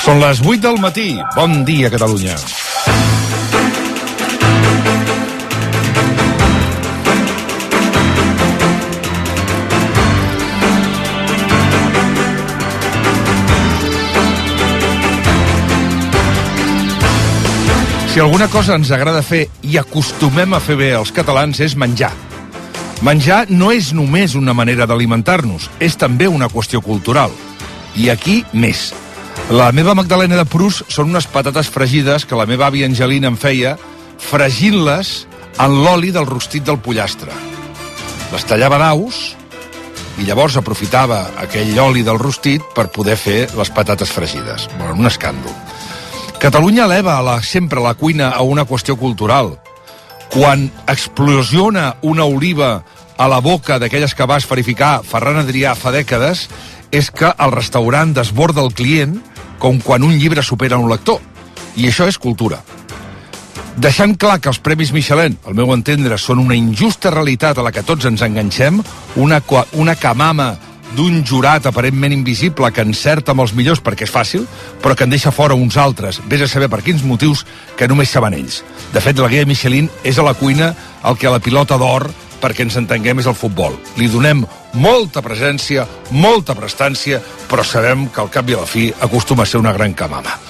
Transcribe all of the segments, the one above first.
Són les 8 del matí. Bon dia, Catalunya. Si alguna cosa ens agrada fer i acostumem a fer bé els catalans és menjar. Menjar no és només una manera d'alimentar-nos, és també una qüestió cultural. I aquí, més. La meva Magdalena de Proust són unes patates fregides que la meva àvia Angelina em feia fregint-les en l'oli del rostit del pollastre. Les tallava daus i llavors aprofitava aquell oli del rostit per poder fer les patates fregides. Bueno, un escàndol. Catalunya eleva sempre la cuina a una qüestió cultural. Quan explosiona una oliva a la boca d'aquelles que va esferificar Ferran Adrià fa dècades, és que el restaurant desborda el client com quan un llibre supera un lector. I això és cultura. Deixant clar que els Premis Michelin, al meu entendre, són una injusta realitat a la que tots ens enganxem, una camama d'un jurat aparentment invisible que encerta amb els millors perquè és fàcil, però que en deixa fora uns altres, vés a saber per quins motius, que només saben ells. De fet, la guia Michelin és a la cuina el que a la pilota d'or, perquè ens entenguem, és el futbol. Li donem molta presència, molta prestància, però sabem que al cap i a la fi acostuma a ser una gran camama.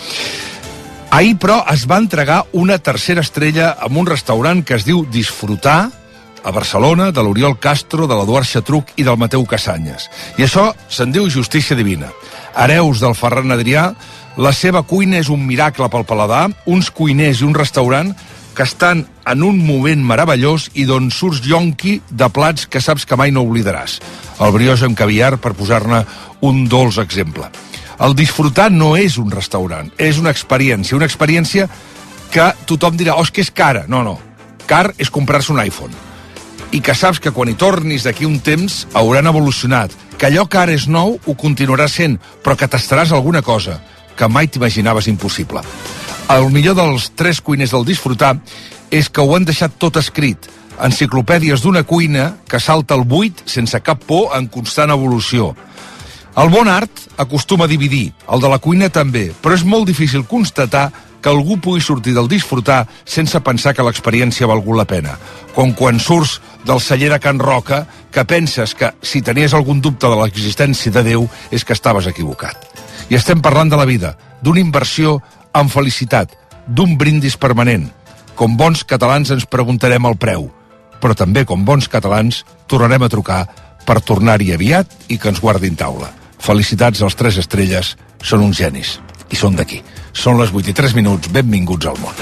Ahir, però, es va entregar una tercera estrella en un restaurant que es diu Disfrutar, a Barcelona, de l'Oriol Castro, de l'Eduard Xatruc i del Mateu Casanyes. I això se'n diu justícia divina. Hereus del Ferran Adrià, la seva cuina és un miracle pel paladar, uns cuiners i un restaurant que estan en un moment meravellós i d'on surts yonqui de plats que saps que mai no oblidaràs. El brioix amb caviar, per posar-ne un dolç exemple. El Disfrutar no és un restaurant, és una experiència que tothom dirà, és que és cara. No. Car és comprar-se un iPhone. I que saps que quan hi tornis d'aquí un temps hauran evolucionat, que allò que ara és nou ho continuarà sent, però que tastaràs alguna cosa que mai t'imaginaves impossible. El millor dels 3 cuiners del Disfrutar és que ho han deixat tot escrit, enciclopèdies d'una cuina que salta el buit sense cap por en constant evolució. El bon art acostuma a dividir, el de la cuina també, però és molt difícil constatar que algú pugui sortir del Disfrutar sense pensar que l'experiència ha valgut la pena. Com quan surts del celler de Can Roca, que penses que si tenies algun dubte de l'existència de Déu és que estaves equivocat. I estem parlant de la vida, d'una inversió en felicitat, d'un brindis permanent. Com bons catalans ens preguntarem el preu, però també com bons catalans tornarem a trucar per tornar-hi aviat i que ens guardin taula. Felicitats als 3 estrelles, són uns genis. I són d'aquí. Són les 8 i 3 minuts. Benvinguts al món.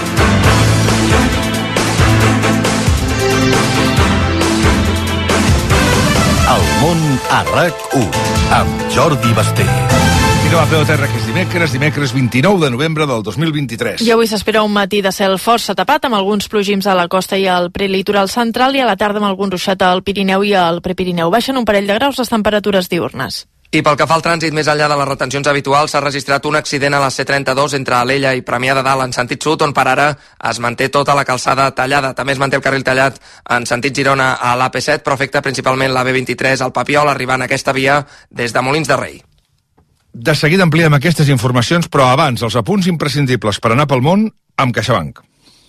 El món a RAC1 amb Jordi Basté. Mira la peu a terra, que és dimecres 29 de novembre del 2023. I avui s'espera un matí de cel força tapat, amb alguns plogims a la costa i al prelitoral central, i a la tarda amb algun ruixat al Pirineu i al Prepirineu. Baixen un parell de graus les temperatures diürnes. I pel que fa al trànsit, més enllà de les retencions habituals, s'ha registrat un accident a la C32 entre Alella i Premià de Dalt en sentit sud, on per ara es manté tota la calçada tallada. També es manté el carril tallat en sentit Girona a l'AP7, però afecta principalment la B23 al Papiol, arribant a aquesta via des de Molins de Rei. De seguida ampliem aquestes informacions, però abans els apunts imprescindibles per anar pel món amb CaixaBank.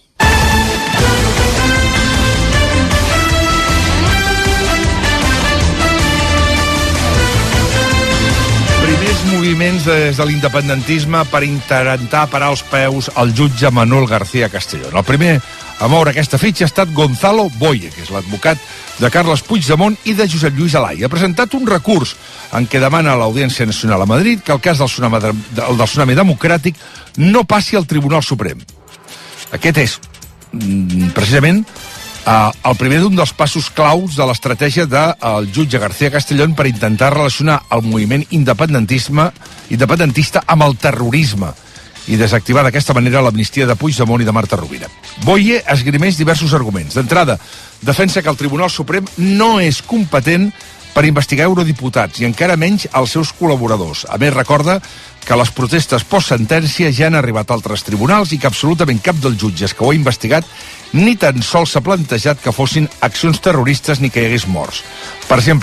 Primers moviments des de l'independentisme per intentar parar els peus al jutge Manuel García Castellón. El primer a moure aquesta fitxa ha estat Gonzalo Boye, que és l'advocat de Carles Puigdemont i de Josep Lluís Alay. Ha presentat un recurs en què demana a l'Audiència Nacional a Madrid que el cas del tsunami democràtic no passi al Tribunal Suprem. Aquest és, precisament, el primer d'un dels passos claus de l'estratègia del jutge García Castellón per intentar relacionar el moviment independentista amb el terrorisme i desactivar d'aquesta manera l'amnistia de Puigdemont i de Marta Rovira. Boye esgrimeix diversos arguments. D'entrada, defensa que el Tribunal Suprem no és competent per investigar eurodiputats i encara menys els seus col·laboradors. A més, recorda que les protestes post-sentència ja han arribat a altres tribunals i que absolutament cap dels jutges que ho ha investigat ni tan sols s'ha plantejat que fossin accions terroristes ni que hi hagués morts. Per exemple,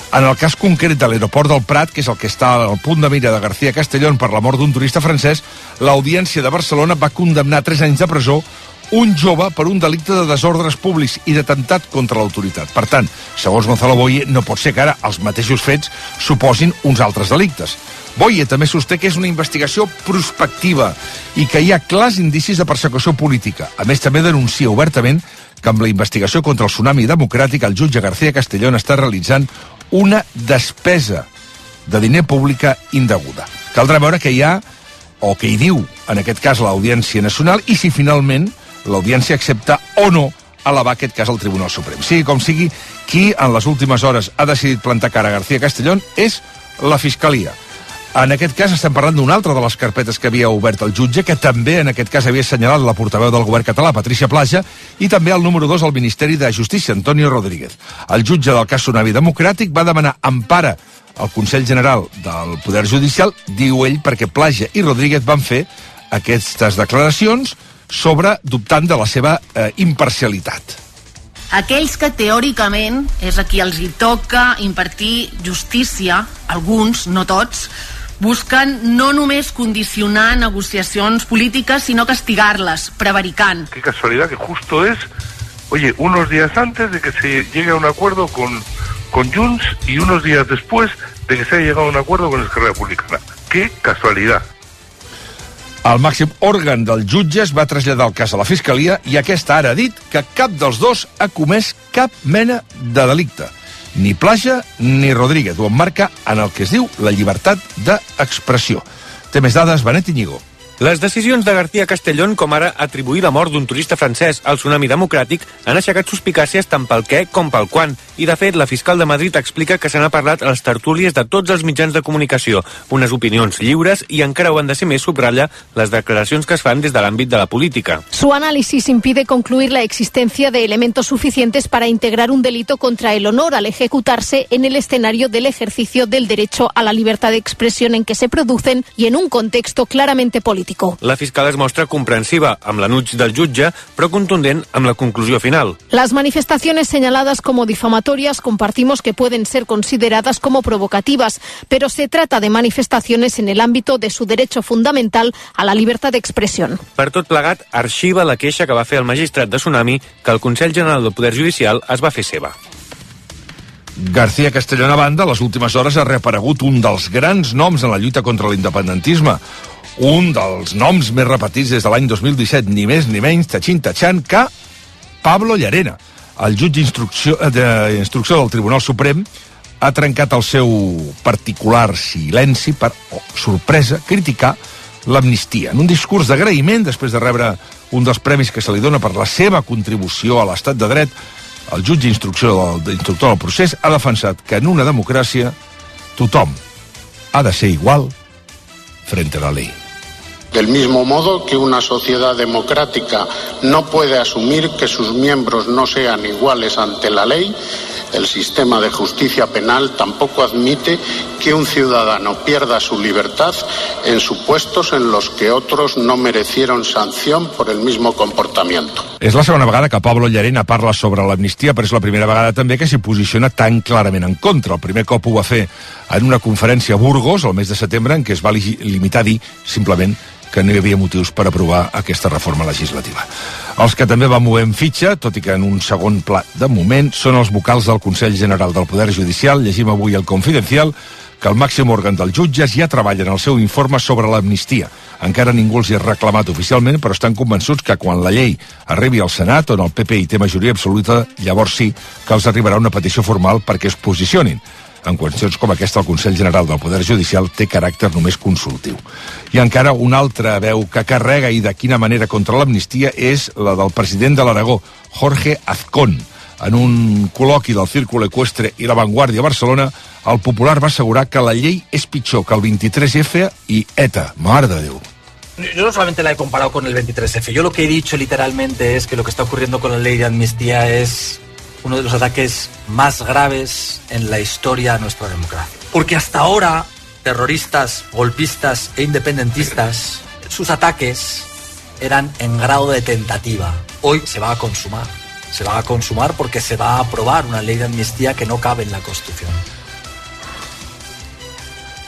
En el cas concret de l'aeroport del Prat, que és el que està al punt de mira de García Castellón per la mort d'un turista francès, l'Audiència de Barcelona va condemnar a 3 anys de presó un jove per un delicte de desordres públics i d'atemptat contra l'autoritat. Per tant, segons Gonzalo Boye, no pot ser que ara els mateixos fets suposin uns altres delictes. Boye també sosté que és una investigació prospectiva i que hi ha clars indicis de persecució política. A més, també denuncia obertament que amb la investigació contra el tsunami democràtic el jutge García Castellón està realitzant una despesa de diner pública indeguda. Caldrà veure què hi ha, o què hi diu, en aquest cas, l'Audiència Nacional, i si finalment l'Audiència accepta o no elevar aquest cas al Tribunal Suprem. Sigui com sigui, qui en les últimes hores ha decidit plantar cara a García Castellón és la Fiscalia. En aquest cas estem parlant d'una altra de les carpetes que havia obert el jutge, que també en aquest cas havia assenyalat la portaveu del govern català, Patricia Plaja, i també el número 2 al Ministeri de Justícia, Antonio Rodríguez. El jutge del cas Tsunami Democràtic va demanar empara al Consell General del Poder Judicial, diu ell, perquè Plaja i Rodríguez van fer aquestes declaracions dubtant de la seva imparcialitat. Aquells que teòricament és a qui els hi toca impartir justícia, alguns, no tots, busquen no només condicionar negociacions polítiques, sino castigarlas, prevaricant. Qué casualidad que justo es, unos días antes de que se llegue a un acuerdo con Junts y unos días después de que se haya llegado a un acuerdo con Esquerra Republicana. Qué casualidad. El màxim òrgan dels jutges va traslladar el cas a la Fiscalia i aquesta ara ha dit que cap dels dos ha comès cap mena de delicte. Ni Plaja ni Rodríguez. Ho emmarca en el que es diu la llibertat d'expressió. Té més dades, Benet Iñigo. Les decisions de García Castellón, com ara atribuir la mort d'un turista francès al tsunami democràtic, han aixecat suspicàcies tant pel què com pel quan. I, de fet, la fiscal de Madrid explica que se n'ha parlat a les tertúlies de tots els mitjans de comunicació. Unes opinions lliures i encara ho han de ser més, subratlla les declaracions que es fan des de l'àmbit de la política. Su análisis impide concluir la existencia de elementos suficientes para integrar un delito contra el honor al ejecutarse en el escenario del ejercicio del derecho a la libertad de expresión en que se producen y en un contexto claramente político. La fiscal es mostra comprensiva amb l'anuig del jutge, però contundent amb la conclusió final. Las manifestaciones señaladas como difamatorias compartimos que pueden ser consideradas como provocativas, pero se trata de manifestaciones en el ámbito de su derecho fundamental a la libertad de expresión. Per tot plegat, arxiva la queixa que va fer el magistrat de Tsunami que el Consell General del Poder Judicial es va fer seva. García Castellón, a banda, a les últimes hores ha reaparegut un dels grans noms en la lluita contra l'independentisme. Un dels noms més repetits des de l'any 2017, ni més ni menys, tatxin-tatxant, que Pablo Llarena. El jutge d'instrucció del Tribunal Suprem ha trencat el seu particular silenci per, sorpresa, criticar l'amnistia. En un discurs d'agraïment, després de rebre un dels premis que se li dona per la seva contribució a l'estat de dret, el jutge instructor del procés ha defensat que en una democràcia tothom ha de ser igual frente a la ley. Del mismo modo que una sociedad democrática no puede asumir que sus miembros no sean iguales ante la ley, el sistema de justicia penal tampoco admite que un ciudadano pierda su libertad en supuestos en los que otros no merecieron sanción por el mismo comportamiento. És la segona vegada que Pablo Llarena parla sobre l'amnistia, però és la primera vegada també que s'hi posiciona tan clarament en contra. El primer cop ho va fer en una conferència a Burgos, el mes de setembre, en què es va limitar a dir simplement que no hi havia motius per aprovar aquesta reforma legislativa. Els que també van movent fitxa, tot i que en un segon pla de moment, són els vocals del Consell General del Poder Judicial. Llegim avui al Confidencial que el màxim òrgan dels jutges ja treballa en el seu informe sobre l'amnistia. Encara ningú els hi ha reclamat oficialment, però estan convençuts que quan la llei arribi al Senat, on el PP hi té majoria absoluta, llavors sí que els arribarà una petició formal perquè es posicionin. En qüestions com aquesta, el Consell General del Poder Judicial té caràcter només consultiu. I encara una altra veu que carrega i de quina manera contra l'amnistia és la del president de l'Aragó, Jorge Azcón. En un col·loqui del Círculo Ecuestre i La Vanguardia a Barcelona, el Popular va assegurar que la llei és pitjor que el 23F i ETA. Mare de Déu. Yo no solamente la he comparado con el 23F, yo lo que he dicho literalmente es que lo que está ocurriendo con la ley de amnistía es uno de los ataques más graves en la historia de nuestra democracia. Porque hasta ahora, terroristas, golpistas e independentistas, sus ataques eran en grado de tentativa. Hoy se va a consumar. Se va a consumar porque se va a aprobar una ley de amnistía que no cabe en la Constitución.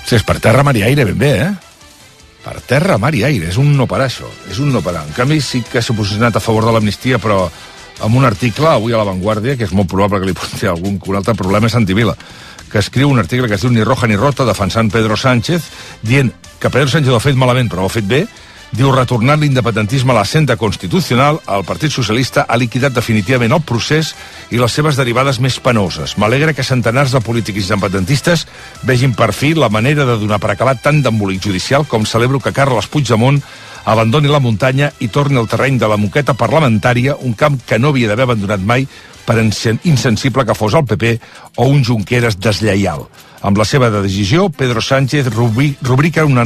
Sí, és per terra, mar i aire, ben bé, Per terra, mar i aire. És un no parar, això. És un no parar. En canvi, sí que s'ha posicionat a favor de l'amnistia, però amb un article, avui a La Vanguardia, que és molt probable que li pugui fer algun altre problema, és Santi Vila, que escriu un article que es diu Ni roja ni rota, defensant Pedro Sánchez, dient que Pedro Sánchez ho ha fet malament, però ho ha fet bé. Diu, retornant l'independentisme a la senda constitucional, el Partit Socialista ha liquidat definitivament el procés i les seves derivades més penoses. M'alegra que centenars de polítics independentistes vegin per fi la manera de donar per acabat tant d'embolic judicial com celebro que Carles Puigdemont abandoni la muntanya i torni al terreny de la moqueta parlamentària, un camp que no havia d'haver abandonat mai per insensible que fos el PP o un Junqueras deslleial. Amb la seva decisió, Pedro Sánchez rubrica una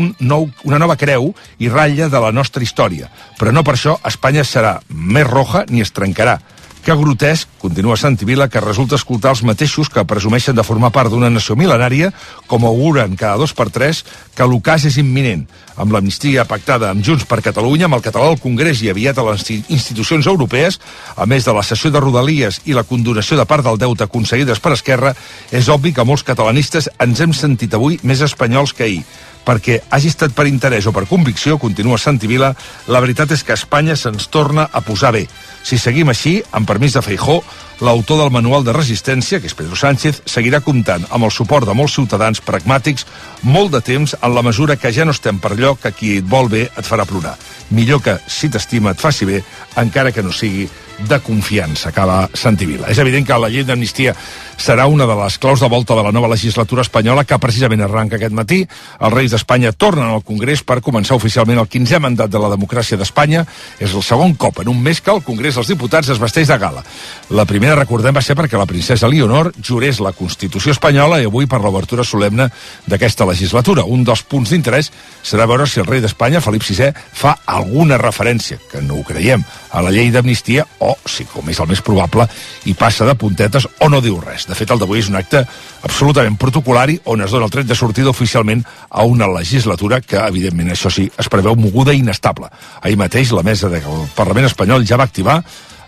nova creu i ratlla de la nostra història. Però no per això Espanya serà més roja ni es trencarà. Que grotesc, continua Santi Vila, que resulta escoltar els mateixos que presumeixen de formar part d'una nació mil·lenària, com auguren cada 2x3, que l'ocàs és imminent. Amb l'amnistia pactada amb Junts per Catalunya, amb el català al Congrés i aviat a les institucions europees, a més de la cessió de Rodalies i la condonació de part del deute aconseguides per Esquerra, és obvi que molts catalanistes ens hem sentit avui més espanyols que ahir. Perquè hagi estat per interès o per convicció, continua Santi Vila, la veritat és que Espanya se'ns torna a posar bé. Si seguim així, amb permís de Feijóo, l'autor del manual de resistència, que és Pedro Sánchez, seguirà comptant amb el suport de molts ciutadans pragmàtics molt de temps en la mesura que ja no estem per allò que qui et vol bé et farà plorar. Millor que, si t'estima, et faci bé, encara que no sigui de confiança, acaba Santi Vila. És evident que la llei d'amnistia serà una de les claus de volta de la nova legislatura espanyola que precisament arranca aquest matí. Els reis d'Espanya tornen al Congrés per començar oficialment el 15è mandat de la democràcia d'Espanya. És el segon cop en un mes que el Congrés dels Diputats es vesteix de gala. La primera, recordem, va ser perquè la princesa Leonor jurés la Constitució espanyola i avui per l'obertura solemne d'aquesta legislatura. Un dels punts d'interès serà veure si el rei d'Espanya, Felip VI, fa alguna referència, que no ho creiem, a la llei d'amnistia o, si com és el més probable, hi passa de puntetes o no diu res. De fet, el d'avui és un acte absolutament protocolari on es dona el tret de sortida oficialment a una legislatura que, evidentment, això sí, es preveu moguda i inestable. Ahir mateix la mesa del Parlament espanyol ja va activar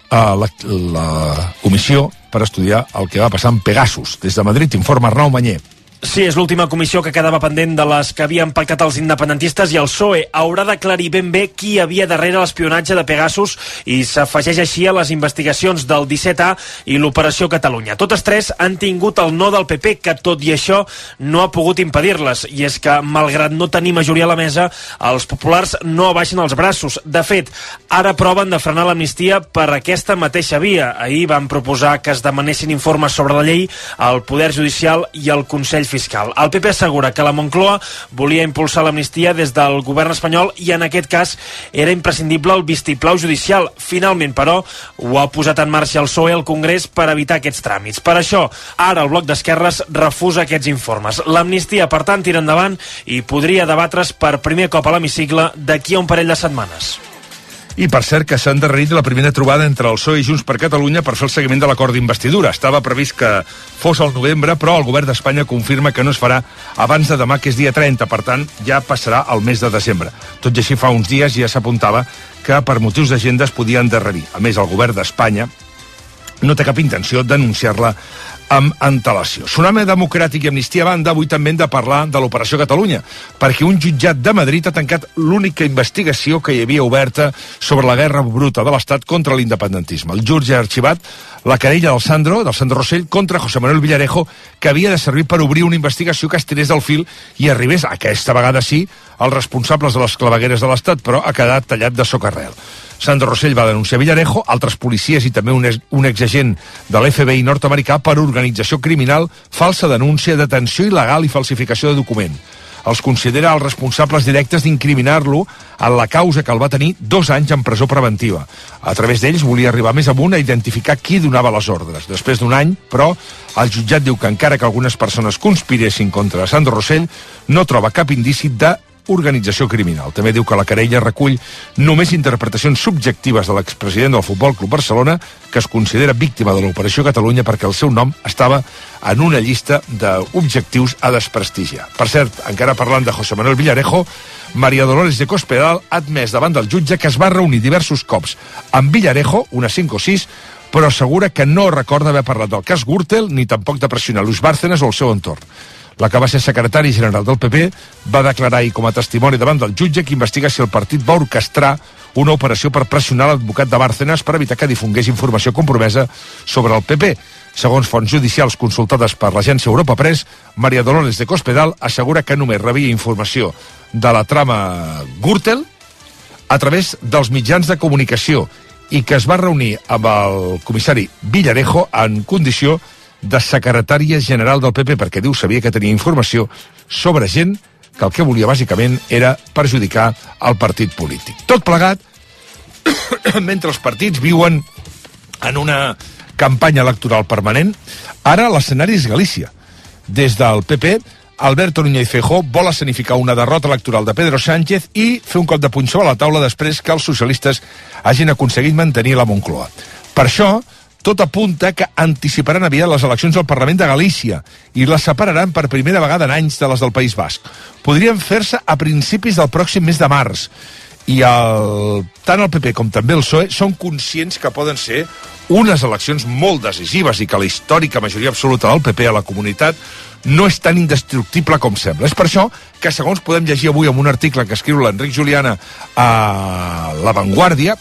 la comissió per estudiar el que va passar amb Pegasus. Des de Madrid informa Arnau Mañé. Sí, és l'última comissió que quedava pendent de les que havien pactat els independentistes i el PSOE haurà d'aclarir ben bé qui hi havia darrere l'espionatge de Pegasus i s'afegeix així a les investigacions del 17A i l'Operació Catalunya. Totes tres han tingut el no del PP, que tot i això no ha pogut impedir-les, i és que, malgrat no tenir majoria a la mesa, els populars no abaixen els braços. De fet, ara proven de frenar l'amnistia per aquesta mateixa via. Ahir van proposar que es demanessin informes sobre la llei al Poder Judicial i al Consell Fiscal. El PP assegura que la Moncloa volia impulsar l'amnistia des del govern espanyol i en aquest cas era imprescindible el vistiplau judicial. Finalment, però, ho ha posat en marxa el PSOE al Congrés per evitar aquests tràmits. Per això, ara el bloc d'esquerres refusa aquests informes. L'amnistia, per tant, tira endavant i podria debatre's per primer cop a l'hemicicle d'aquí a un parell de setmanes. I per cert que s'ha endarrerit la primera trobada entre el PSOE i Junts per Catalunya per fer el seguiment de l'acord d'investidura. Estava previst que fos al novembre, però el govern d'Espanya confirma que no es farà abans de demà, que és dia 30, per tant ja passarà al mes de desembre. Tot i així, fa uns dies ja s'apuntava que per motius d'agenda es podia endarrerir. A més, el govern d'Espanya no té cap intenció d'anunciar-la amb antelació. Tsunami Democràtic i Amnistia a banda, avui també hem de parlar de l'Operació Catalunya, perquè un jutjat de Madrid ha tancat l'única investigació que hi havia oberta sobre la guerra bruta de l'Estat contra l'independentisme. El jutge ha arxivat la querella del Sandro Rossell, contra José Manuel Villarejo, que havia de servir per obrir una investigació que es tirés del fil i arribés, aquesta vegada sí, als responsables de les clavegueres de l'Estat, però ha quedat tallat de socarrel. Sandro Rossell va denunciar Villarejo, altres policies i també un exagent de l'FBI nord-americà per organització criminal, falsa denúncia, detenció il·legal i falsificació de document. Els considera els responsables directes d'incriminar-lo en la causa que el va tenir 2 anys en presó preventiva. A través d'ells volia arribar més amunt a identificar qui donava les ordres. Després d'1 any, però, el jutjat diu que encara que algunes persones conspiressin contra Sandro Rossell, no troba cap indici de organització criminal. També diu que la querella recull només interpretacions subjectives de l'expresident del Futbol Club Barcelona, que es considera víctima de l'Operació Catalunya perquè el seu nom estava en una llista d'objectius a desprestigiar. Per cert, encara parlant de José Manuel Villarejo, María Dolores de Cospedal ha admès davant del jutge que es va reunir diversos cops amb Villarejo, unes 5 o 6, però assegura que no recorda haver parlat del cas Gürtel ni tampoc de pressionar Luis Bárcenas o el seu entorn. La que va ser secretari general del PP va declarar ahir com a testimoni davant del jutge que investiga si el partit va orquestrar una operació per pressionar l'advocat de Bárcenas per evitar que difongués informació compromesa sobre el PP. Segons fonts judicials consultades per l'agència Europa Press, María Dolores de Cospedal assegura que només rebia informació de la trama Gürtel a través dels mitjans de comunicació i que es va reunir amb el comissari Villarejo en condició de secretària general del PP perquè diu sabia que tenia informació sobre gent que el que volia bàsicament era perjudicar el partit polític. Tot plegat, mentre els partits viuen en una campanya electoral permanent, ara l'escenari és Galícia. Des del PP, Alberto Núñez Feijóo vol escenificar una derrota electoral de Pedro Sánchez i fer un cop de puny sobre la taula després que els socialistes hagin aconseguit mantenir la Moncloa. Per això, tot apunta que anticiparan aviat les eleccions al Parlament de Galícia i les separaran per primera vegada en anys de les del País Basc. Podrien fer-se a principis del pròxim mes de març i tant el PP com també el PSOE són conscients que poden ser unes eleccions molt decisives i que la històrica majoria absoluta del PP a la comunitat no és tan indestructible com sembla. És per això que, segons podem llegir avui en un article que escriu l'Enric Juliana a La Vanguardia,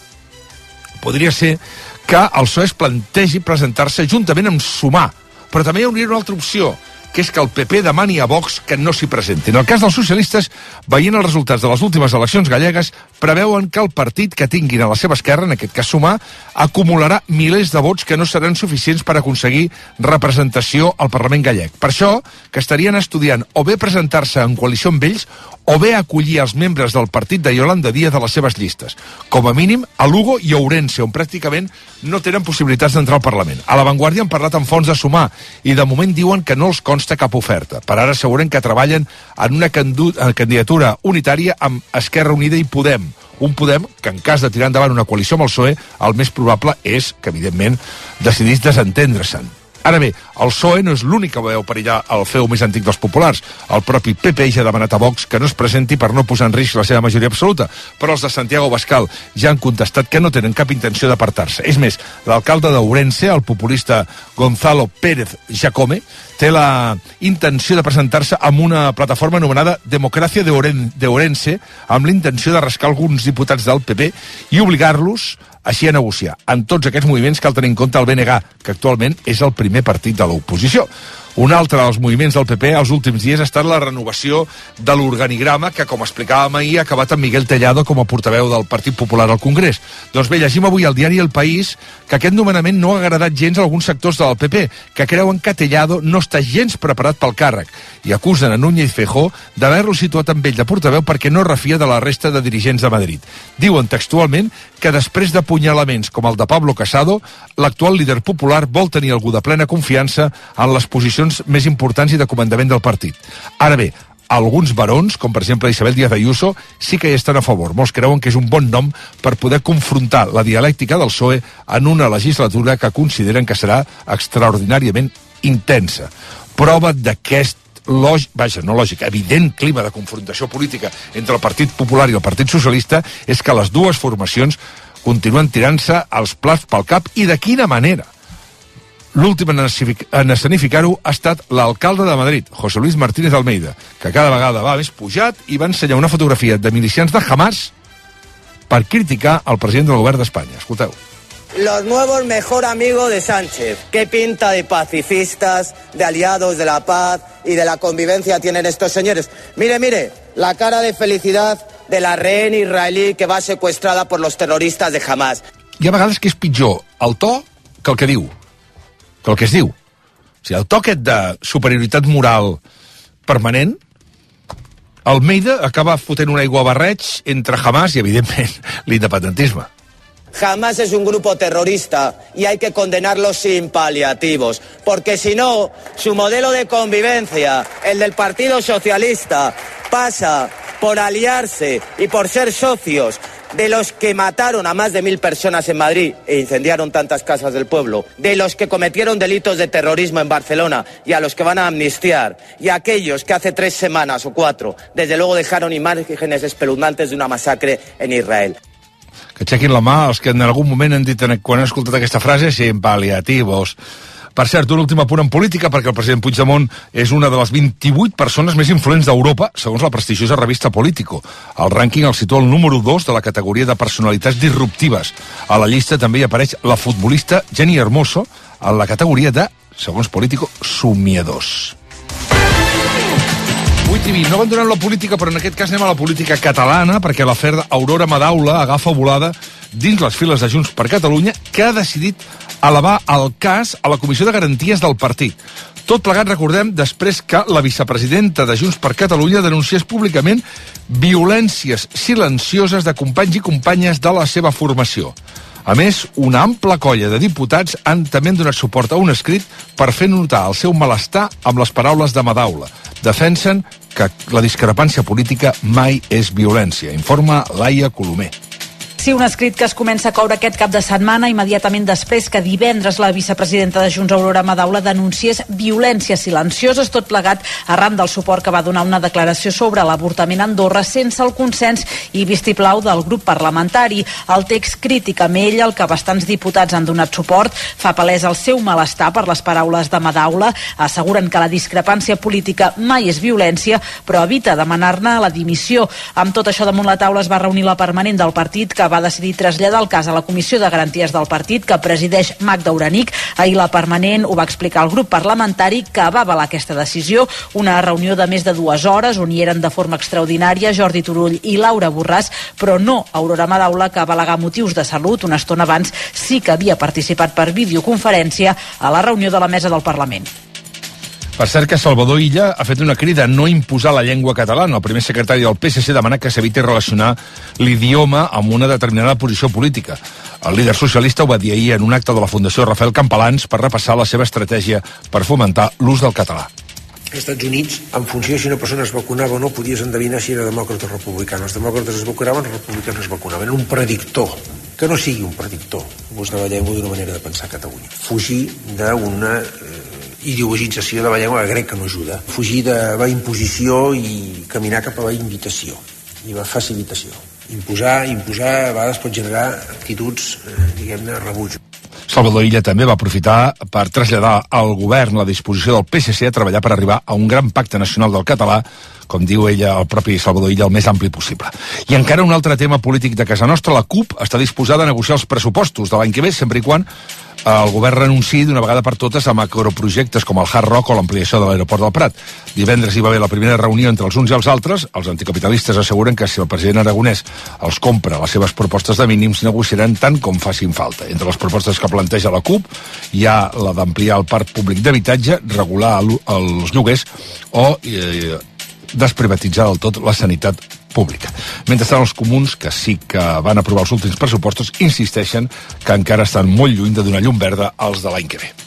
podria ser que el PSOE es plantegi presentar-se juntament amb Sumar. Però també hi hauria una altra opció, que és que el PP demani a Vox que no s'hi presenti. En el cas dels socialistes, veient els resultats de les últimes eleccions gallegues, preveuen que el partit que tinguin a la seva esquerra, en aquest cas Sumar, acumularà milers de vots que no seran suficients per aconseguir representació al Parlament gallec. Per això, que estarien estudiant o bé presentar-se en coalició amb ells o bé acollir els membres del partit de Yolanda Díaz a les seves llistes. Com a mínim, a Lugo i a Ourense, on pràcticament no tenen possibilitats d'entrar al Parlament. A La Vanguardia han parlat amb fons de Sumar i de moment diuen que no els consta cap oferta. Per ara asseguren que treballen en una candidatura unitària amb Esquerra Unida i Podem. Un Podem que, en cas de tirar endavant una coalició amb el PSOE, el més probable és que, evidentment, decidís desentendre-se'n. Ara bé, el PSOE no és l'únic que veu perillar el feu més antic dels populars. El propi PP ja ha demanat a Vox que no es presenti per no posar en risc la seva majoria absoluta, però els de Santiago Abascal ja han contestat que no tenen cap intenció d'apartar-se. És més, l'alcalde d'Ourense, el populista Gonzalo Pérez Jacome, té la intenció de presentar-se amb una plataforma anomenada Democràcia d'Ourense, amb l'intenció de rascar alguns diputats del PP i obligar-los així a negociar. En tots aquests moviments cal tenir en compte el BNG, que actualment és el primer partit de l'oposició. Un altre dels moviments del PP als últims dies ha estat la renovació de l'organigrama que, com explicàvem ahir, ha acabat amb Miguel Tellado com a portaveu del Partit Popular al Congrés. Doncs bé, llegim avui al diari El País que aquest nomenament no ha agradat gens a alguns sectors del PP, que creuen que Tellado no està gens preparat pel càrrec i acusen a Núñez Feijóo d'haver-lo situat amb ell de portaveu perquè no refia de la resta de dirigents de Madrid. Diuen textualment que després d'apunyalaments com el de Pablo Casado, l'actual líder popular vol tenir algú de plena confiança en les posicions més importants i de comandament del partit. Ara bé, alguns barons, com per exemple Isabel Díaz Ayuso, sí que hi estan a favor. Molts creuen que és un bon nom per poder confrontar la dialèctica del PSOE en una legislatura que consideren que serà extraordinàriament intensa. Prova d'aquest evident clima de confrontació política entre el Partit Popular i el Partit Socialista és que les dues formacions continuen tirant-se els plats pel cap i de quina manera. L'últim en escenificar-ho ha estat l'alcalde de Madrid, José Luis Martínez Almeida, que cada vegada va més pujat i va ensenyar una fotografia de milicians de Hamas per criticar el president del govern d'Espanya. Escolteu. Los nuevos mejor amigos de Sánchez. ¿Qué pinta de pacifistas, de aliados de la paz y de la convivencia tienen estos señores? Mire, la cara de felicidad de la rehén israelí que va secuestrada por los terroristas de Hamas. Hi ha vegades que és pitjor el to que el que diu, que el que es diu. O sigui, el to aquest de superioritat moral permanent, Almeida acaba fotent un aiguabarreig entre Hamas i, evidentment, l'independentisme. Hamas es un grupo terrorista y hay que condenarlo sin paliativos, porque si no, su modelo de convivencia, el del Partido Socialista, pasa por aliarse y por ser socios de los que mataron a más de 1000 personas en Madrid e incendiaron tantas casas del pueblo, de los que cometieron delitos de terrorismo en Barcelona y a los que van a amnistiar, y aquellos que hace 3 semanas o 4, desde luego dejaron imágenes espeluznantes de una masacre en Israel. Que aixequin la mà els que en algun moment han dit, quan han escoltat aquesta frase, sin paliativos. Per cert, un últim apunt en política, perquè el president Puigdemont és una de les 28 persones més influents d'Europa, segons la prestigiosa revista Político. El rànquing el situa el número 2 de la categoria de personalitats disruptives. A la llista també hi apareix la futbolista Jenny Hermoso, en la categoria de, segons Político, somiadors. 8:20, no abandonant la política, però en aquest cas anem a la política catalana, perquè l'afer d'Aurora Madaula agafa volada dins les files de Junts per Catalunya, que ha decidit elevar el cas a la Comissió de Garanties del partit. Tot plegat, recordem, després que la vicepresidenta de Junts per Catalunya denunciés públicament violències silencioses de companys i companyes de la seva formació. A més, una ampla colla de diputats han també donat suport a un escrit per fer notar el seu malestar amb les paraules de Madaula. Defensen que la discrepància política mai és violència. Informa Laia Colomer. Sí, un escrit que es comença a coure aquest cap de setmana, immediatament després que divendres la vicepresidenta de Junts, Aurora Madaula, denunciés violències silencioses, tot plegat arran del suport que va donar una declaració sobre l'avortament a Andorra sense el consens i vistiplau del grup parlamentari. El text crític amb ell, el que bastants diputats han donat suport, fa palès el seu malestar per les paraules de Madaula, asseguren que la discrepància política mai és violència, però evita demanar-ne la dimissió. Amb tot això damunt la taula es va reunir la permanent del partit, que va decidir traslladar el cas a la Comissió de Garanties del partit, que presideix Magda Uranic. Ahir la permanent ho va explicar al grup parlamentari, que va avalar aquesta decisió, una reunió de més de 2 hores, on hi eren de forma extraordinària Jordi Turull i Laura Borràs, però no Aurora Madaula, que va al·legar motius de salut. Una estona abans sí que havia participat per videoconferència a la reunió de la mesa del Parlament. Per cert que Salvador Illa ha fet una crida a no imposar la llengua catalana. El primer secretari del PSC demana que s'eviti relacionar l'idioma amb una determinada posició política. El líder socialista ho va dir ahir en un acte de la Fundació Rafael Campalans per repassar la seva estratègia per fomentar l'ús del català. Als Estats Units, en funció de si una persona es vacunava o no, podies endevinar si era demòcrata o republicana. Els demòcrates es vacunaven, els republicans es vacunaven. Era un predictor. Que no sigui un predictor, l'ús de la llengua d'una manera de pensar a Catalunya. Fugir d'una ideologització de la llengua que crec que no ajuda. Fugir de la imposició i caminar cap a la invitació i la facilitació. Imposar a vegades pot generar actituds, diguem-ne, rebuig. Salvador Illa també va aprofitar per traslladar al govern la disposició del PSC a treballar per arribar a un gran pacte nacional del català, com diu ella, el propi Salvador Illa, el més ampli possible. I encara un altre tema polític de casa nostra, la CUP està disposada a negociar els pressupostos de l'any que ve, sempre i quan el govern renunciï d'una vegada per totes a macroprojectes com el Hard Rock o l'ampliació de l'aeroport del Prat. Divendres hi va haver la primera reunió entre els uns i els altres. Els anticapitalistes asseguren que si el president Aragonès els compra les seves propostes de mínims, negociaran tant com facin falta. Entre les propostes que planteja la CUP hi ha la d'ampliar el parc públic d'habitatge, regular els lloguers o desprivatitzar del tot la sanitat pública. Mentrestant, els comuns, que sí que van aprovar els últims pressupostos, insisteixen que encara estan molt lluny de donar llum verda als de l'any que ve.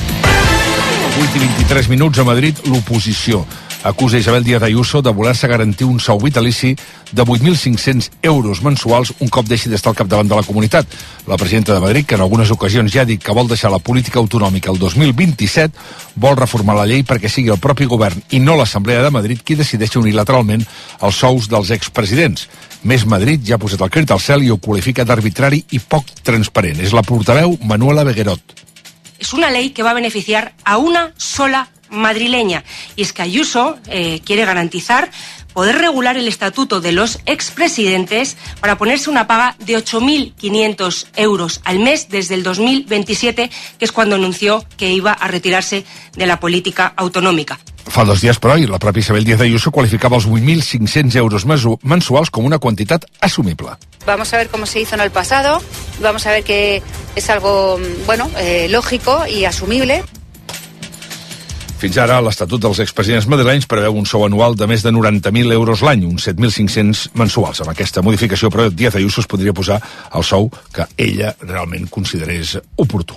8:23 a Madrid, l'oposició acusa Isabel Díaz Ayuso de voler-se garantir un sou vitalici de 8.500 euros mensuals un cop deixi d'estar al capdavant de la comunitat. La presidenta de Madrid, que en algunes ocasions ja ha dit que vol deixar la política autonòmica el 2027, vol reformar la llei perquè sigui el propi govern i no l'Assemblea de Madrid qui decideixi unilateralment els sous dels expresidents. Més Madrid ja ha posat el crit al cel i ho qualifica d'arbitrari i poc transparent. És la portaveu Manuela Beguerot. Es una ley que va a beneficiar a una sola madrileña. Y es que Ayuso quiere garantizar poder regular el estatuto de los expresidentes para ponerse una paga de 8.500 euros al mes desde el 2027, que es cuando anunció que iba a retirarse de la política autonómica. Fa 2 dies, però, la pròpia Isabel Díaz Ayuso qualificava els 8.500 euros mensuals com una quantitat assumible. Vamos a ver cómo se hizo en el pasado, vamos a ver que es algo, lógico y asumible. Fins ara, l'Estatut dels expresidents madrilenys preveu un sou anual de més de 90.000 euros l'any, uns 7.500 mensuals. Amb aquesta modificació, però, Díaz Ayuso es podria posar el sou que ella realment considerés oportú.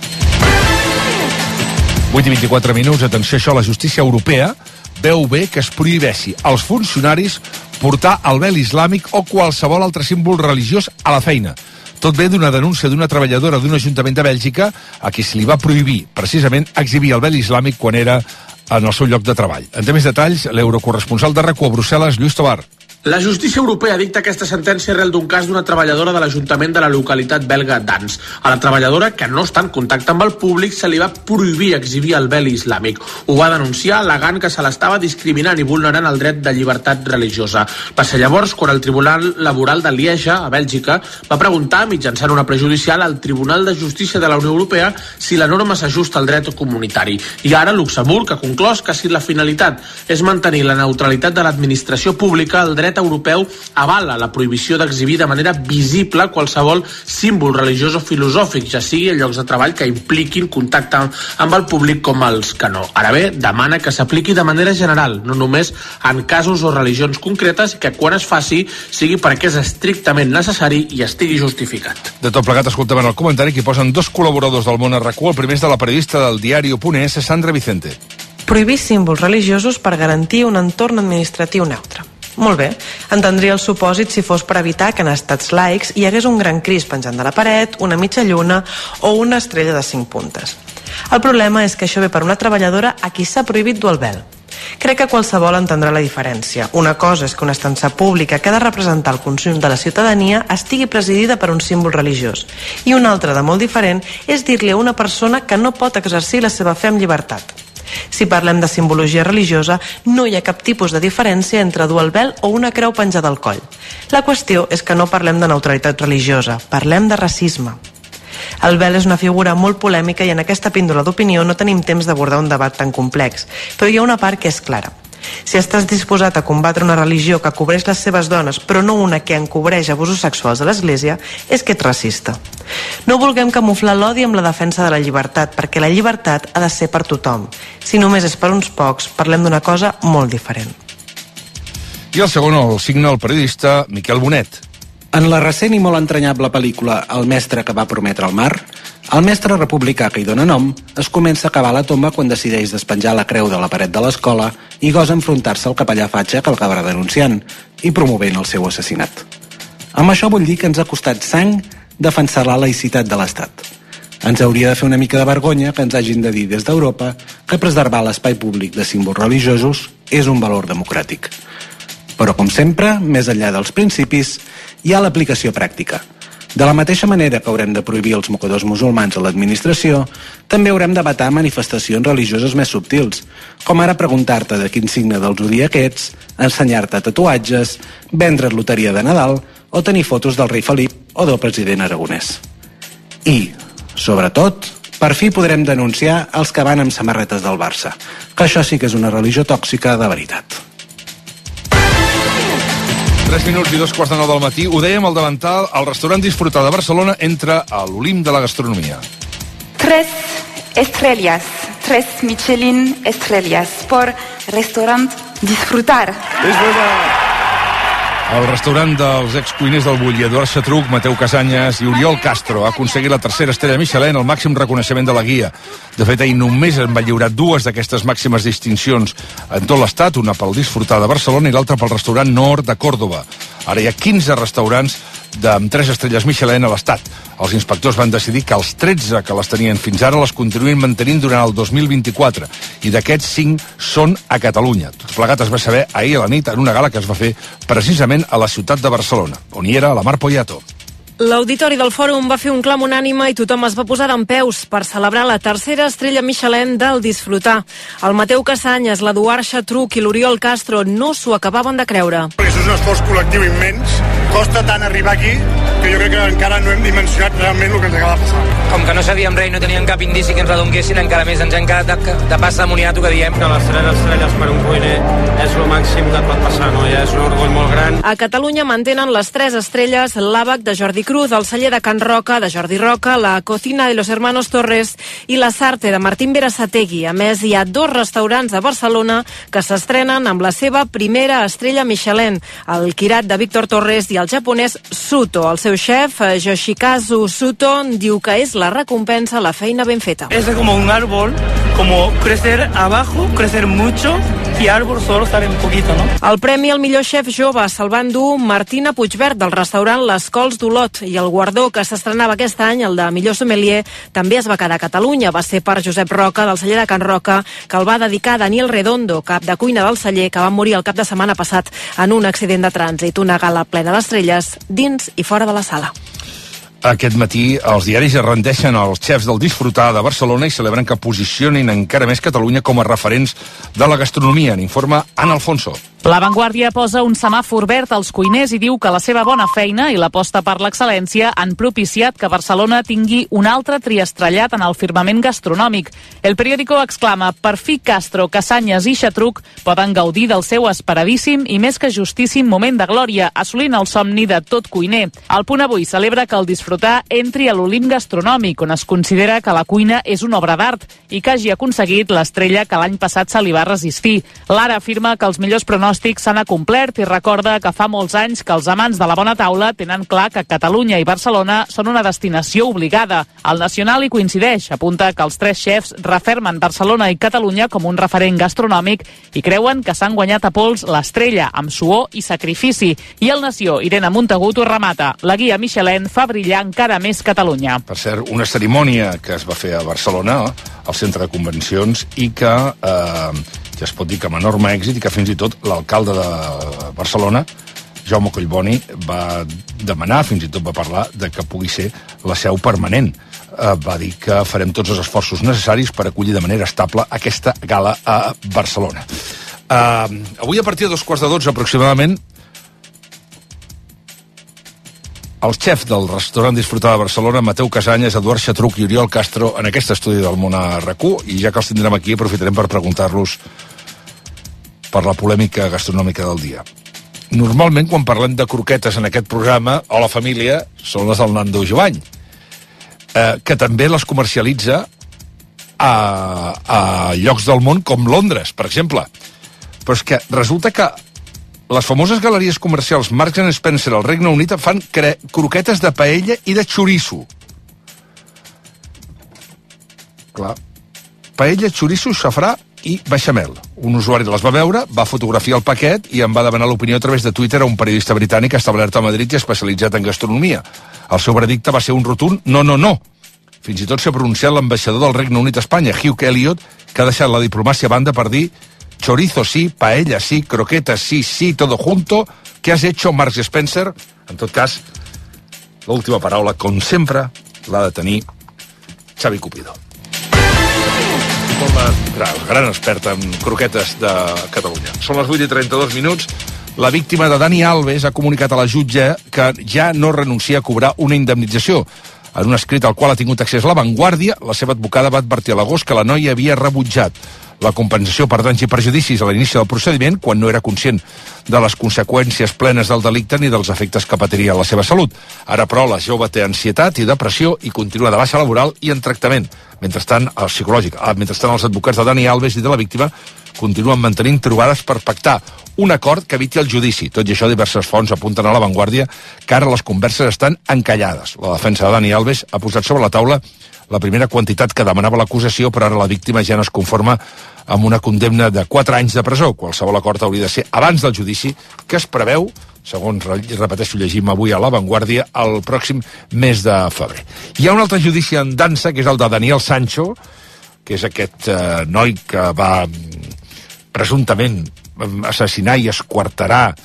8:24, atenció a això, la justícia europea veu bé que es prohibeixi als funcionaris portar el vel islàmic o qualsevol altre símbol religiós a la feina. Tot ve d'una denúncia d'una treballadora d'un ajuntament de Bèlgica a qui se li va prohibir, precisament, exhibir el vel islàmic quan era en el seu lloc de treball. En té més detalls l'eurocorresponsal de RAC1 a Brussel·les, Lluís Tobar. La justícia europea dicta aquesta sentència arrel d'un cas d'una treballadora de l'Ajuntament de la localitat belga d'Ans. A la treballadora, que no està en contacte amb el públic, se li va prohibir exhibir el vel islàmic. Ho va denunciar al·legant que se l'estava discriminant i vulnerant el dret de llibertat religiosa. Va ser llavors quan el Tribunal Laboral de Lieja, a Bèlgica, va preguntar, mitjançant una prejudicial, al Tribunal de Justícia de la Unió Europea si la norma s'ajusta al dret comunitari. I ara Luxemburg ha conclòs que si la finalitat és mantenir la neutralitat de l'administració pública, el dret europeu avala la prohibició d'exhibir de manera visible qualsevol símbol religiós o filosòfic, ja sigui en llocs de treball que impliquin contacte amb el públic com els que no. Ara bé, demana que s'apliqui de manera general, no només en casos o religions concretes, i que quan es faci sigui perquè és estrictament necessari i estigui justificat. De tot plegat, escoltem en el comentari que posen dos col·laboradors del món a RAC1. El primer és de la periodista del diario.es, Sandra Vicente. Prohibir símbols religiosos per garantir un entorn administratiu neutre. Molt bé, entendria el supòsit si fos per evitar que en estats laics hi hagués un gran Crist penjant de la paret, una mitja lluna o una estrella de 5 puntes. El problema és que això ve per una treballadora a qui s'ha prohibit dur el vel. Crec que qualsevol entendrà la diferència. Una cosa és que una estança pública que ha de representar el conjunt de la ciutadania estigui presidida per un símbol religiós. I una altra, de molt diferent, és dir-li a una persona que no pot exercir la seva fe amb llibertat. Si parlem de simbologia religiosa, no hi ha cap tipus de diferència entre dur el vel o una creu penjada al coll. La qüestió és que no parlem de neutralitat religiosa, parlem de racisme. El vel és una figura molt polèmica i en aquesta píndola d'opinió no tenim temps d'abordar un debat tan complex, però hi ha una part que és clara. Si estàs disposat a combatre una religió que cobreix les seves dones, però no una que encobreix abusos sexuals a l'Església, és que ets racista. No vulguem camuflar l'odi amb la defensa de la llibertat, perquè la llibertat ha de ser per tothom. Si només és per uns pocs, parlem d'una cosa molt diferent. I el segon el signa el periodista Miquel Bonet. En la recent i molt entranyable pel·lícula El mestre que va prometre el mar, el mestre republicà que hi dona nom es comença a cavar la tomba quan decideix despenjar la creu de la paret de l'escola i gosa enfrontar-se al capellà fatxa que l'acabarà denunciant i promovent el seu assassinat. Amb això vull dir que ens ha costat sang defensar la laïcitat de l'Estat. Ens hauria de fer una mica de vergonya que ens hagin de dir des d'Europa que preservar l'espai públic de símbols religiosos és un valor democràtic. Però, com sempre, més enllà dels principis, hi ha l'aplicació pràctica. De la mateixa manera que haurem de prohibir els mocadors musulmans a l'administració, també haurem de vetar manifestacions religioses més subtils, com ara preguntar-te de quin signe del zodíac ets, ensenyar-te tatuatges, vendre't loteria de Nadal o tenir fotos del rei Felip o del president aragonès. I, sobretot, per fi podrem denunciar els que van amb samarretes del Barça, que això sí que és una religió tòxica de veritat. 3 minuts i 2:15 del matí. Ho dèiem al davantal, el restaurant Disfrutar de Barcelona entra a l'Olimp de la gastronomia. 3 estrellas, 3 Michelin estrellas por restaurant Disfrutar. El restaurant dels excuiners del Bull, Eduard Xatruc, Mateu Casanyes i Oriol Castro ha aconseguit la tercera estrella Michelin, el màxim reconeixement de la guia. De fet, ahir només en va lliurar 2 d'aquestes màximes distincions en tot l'estat, una pel Disfrutar de Barcelona i l'altra pel restaurant Nord de Còrdoba. Ara hi ha 15 restaurants amb 3 estrelles Michelin a l'estat. Els inspectors van decidir que els 13 que les tenien fins ara les continuïn mantenint durant el 2024 i d'aquests 5 són a Catalunya. Tot plegat es va saber ahir a la nit en una gala que es va fer precisament a la ciutat de Barcelona, on hi era la Mar Poyato. L'auditori del fòrum va fer un clam unànime i tothom es va posar dempeus per celebrar la tercera estrella Michelin del Disfrutar. El Mateu Casanyes, l'Eduard Xatruc i l'Oriol Castro no s'ho acabaven de creure. És un esforç col·lectiu immens, costa tant arribar aquí que jo crec que encara no hem dimensionat realment el que ens acaba de passar. Com que no sabíem res i no teníem cap indici que ens la donguessin, encara més ens hem quedat de pas de moniato que diem. Que les 3 estrelles per un cuiner és el màxim que et pot passar, no? Ja és un orgull molt gran. A Catalunya mantenen les 3 estrelles l'Àbac de Jordi Cruz, el celler de Can Roca de Jordi Roca, la Cocina de los Hermanos Torres i la Sarte de Martín Berasategui. A més, hi ha 2 restaurants de Barcelona que s'estrenen amb la seva primera estrella Michelin, el Kirat de Víctor Torres i el japonès Suto. El seu chef, Yoshikazu Suto, diu que és la recompensa a la feina ben feta. Es como un árbol, como crecer abajo, crecer mucho y árbol solo estar un poquito, ¿no? El premi al millor xef jove se'l va endur Martina Puigverd del restaurant Les Cols d'Olot. Mort. I el guardó que s'estrenava aquest any, el de millor sommelier, també es va quedar a Catalunya. Va ser per Josep Roca, del celler de Can Roca, que el va dedicar a Daniel Redondo, cap de cuina del celler, que va morir el cap de setmana passat en un accident de trànsit. Una gala plena d'estrelles, dins i fora de la sala. Aquest matí els diaris es rendeixen als xefs del Disfrutar de Barcelona i celebren que posicionin encara més Catalunya com a referents de la gastronomia. N'informa Ana Alfonso. La Vanguardia posa un semàfor verd als cuiners i diu que la seva bona feina i l'aposta per l'excel·lència han propiciat que Barcelona tingui un altre triestrellat en el firmament gastronòmic. El periòdico exclama: per fi Castro, Cassanyes i Xatruc poden gaudir del seu esperadíssim i més que justíssim moment de glòria, assolint el somni de tot cuiner. El Punt Avui celebra que el Disfrutar entri a l'Olimp gastronòmic, on es considera que la cuina és una obra d'art i que hagi aconseguit l'estrella que l'any passat se li va resistir. L'Ara afirma que els millors pronòstics s'han acomplert i recorda que fa molts anys que els amants de la bona taula tenen clar que Catalunya i Barcelona són una destinació obligada. El Nacional hi coincideix, apunta que els tres xefs refermen Barcelona i Catalunya com un referent gastronòmic i creuen que s'han guanyat a pols l'estrella, amb suor i sacrifici. I el Nació, Irene Montagut, ho remata: la guia Michelin fa brillar encara més Catalunya. Per cert, una cerimònia que es va fer a Barcelona, al centre de convencions, i que ja es pot dir que amb enorme èxit, i que fins i tot l'alcalde de Barcelona, Jaume Collboni, va demanar, fins i tot va parlar, de que pugui ser la seu permanent. Va dir que farem tots els esforços necessaris per acollir de manera estable aquesta gala a Barcelona. Avui, a partir de 11:15 aproximadament, el xef del restaurant Disfrutar de Barcelona, Mateu Cassanyes, Eduard Xatruc i Oriol Castro, en aquest estudi del Món a RAC1, i ja que els tindrem aquí, aprofitarem per preguntar-los per la polèmica gastronòmica del dia. Normalment, quan parlem de croquetes en aquest programa, o la família, són les del Nando Jovany, que també les comercialitza a llocs del món com Londres, per exemple. Però és que resulta que les famoses galeries comercials Marks & Spencer al Regne Unit fan croquetes de paella i de xoriço. Clar. Paella, xoriço, xafrà i beixamel. Un usuari les va veure, va fotografiar el paquet i em va demanar l'opinió a través de Twitter a un periodista britànic establert a Madrid i especialitzat en gastronomia. El seu veredicte va ser un rotund no, no, no. Fins i tot s'ha pronunciat l'ambaixador del Regne Unit a Espanya, Hugh Elliot, que ha deixat la diplomàcia a banda per dir: chorizo sí, paella sí, croquetas sí, sí, todo junto. ¿Qué has hecho, Marks Spencer? En tot cas, l'última paraula, com sempre, l'ha de tenir Xavi Cupido. El gran expert en croquetes de Catalunya. Són les 8:32. La víctima de Dani Alves ha comunicat a la jutge que ja no renuncia a cobrar una indemnització. En un escrit al qual ha tingut accés La Vanguardia, la seva advocada va advertir a l'agost que la noia havia rebutjat la compensació per danys i perjudicis a l'inici del procediment quan no era conscient de les conseqüències plenes del delicte ni dels efectes que patiria a la seva salut. Ara, però, la jove té ansietat i depressió i continua de baixa laboral i en tractament. Mentrestant, psicològic. Mentrestant, els advocats de Dani Alves i de la víctima continuen mantenint trobades per pactar un acord que eviti el judici. Tot i això, diverses fonts apunten a La Vanguardia que ara les converses estan encallades. La defensa de Dani Alves ha posat sobre la taula la primera quantitat que demanava l'acusació, però ara la víctima ja no es conforma amb una condemna de 4 anys de presó. Qualsevol acord hauria de ser abans del judici, que es preveu, segons, repeteixo, llegim avui a La Vanguardia, el pròxim mes de febrer. Hi ha un altre judici en dansa, que és el de Daniel Sancho, que és aquest noi que va presumptament assassinar i esquarterar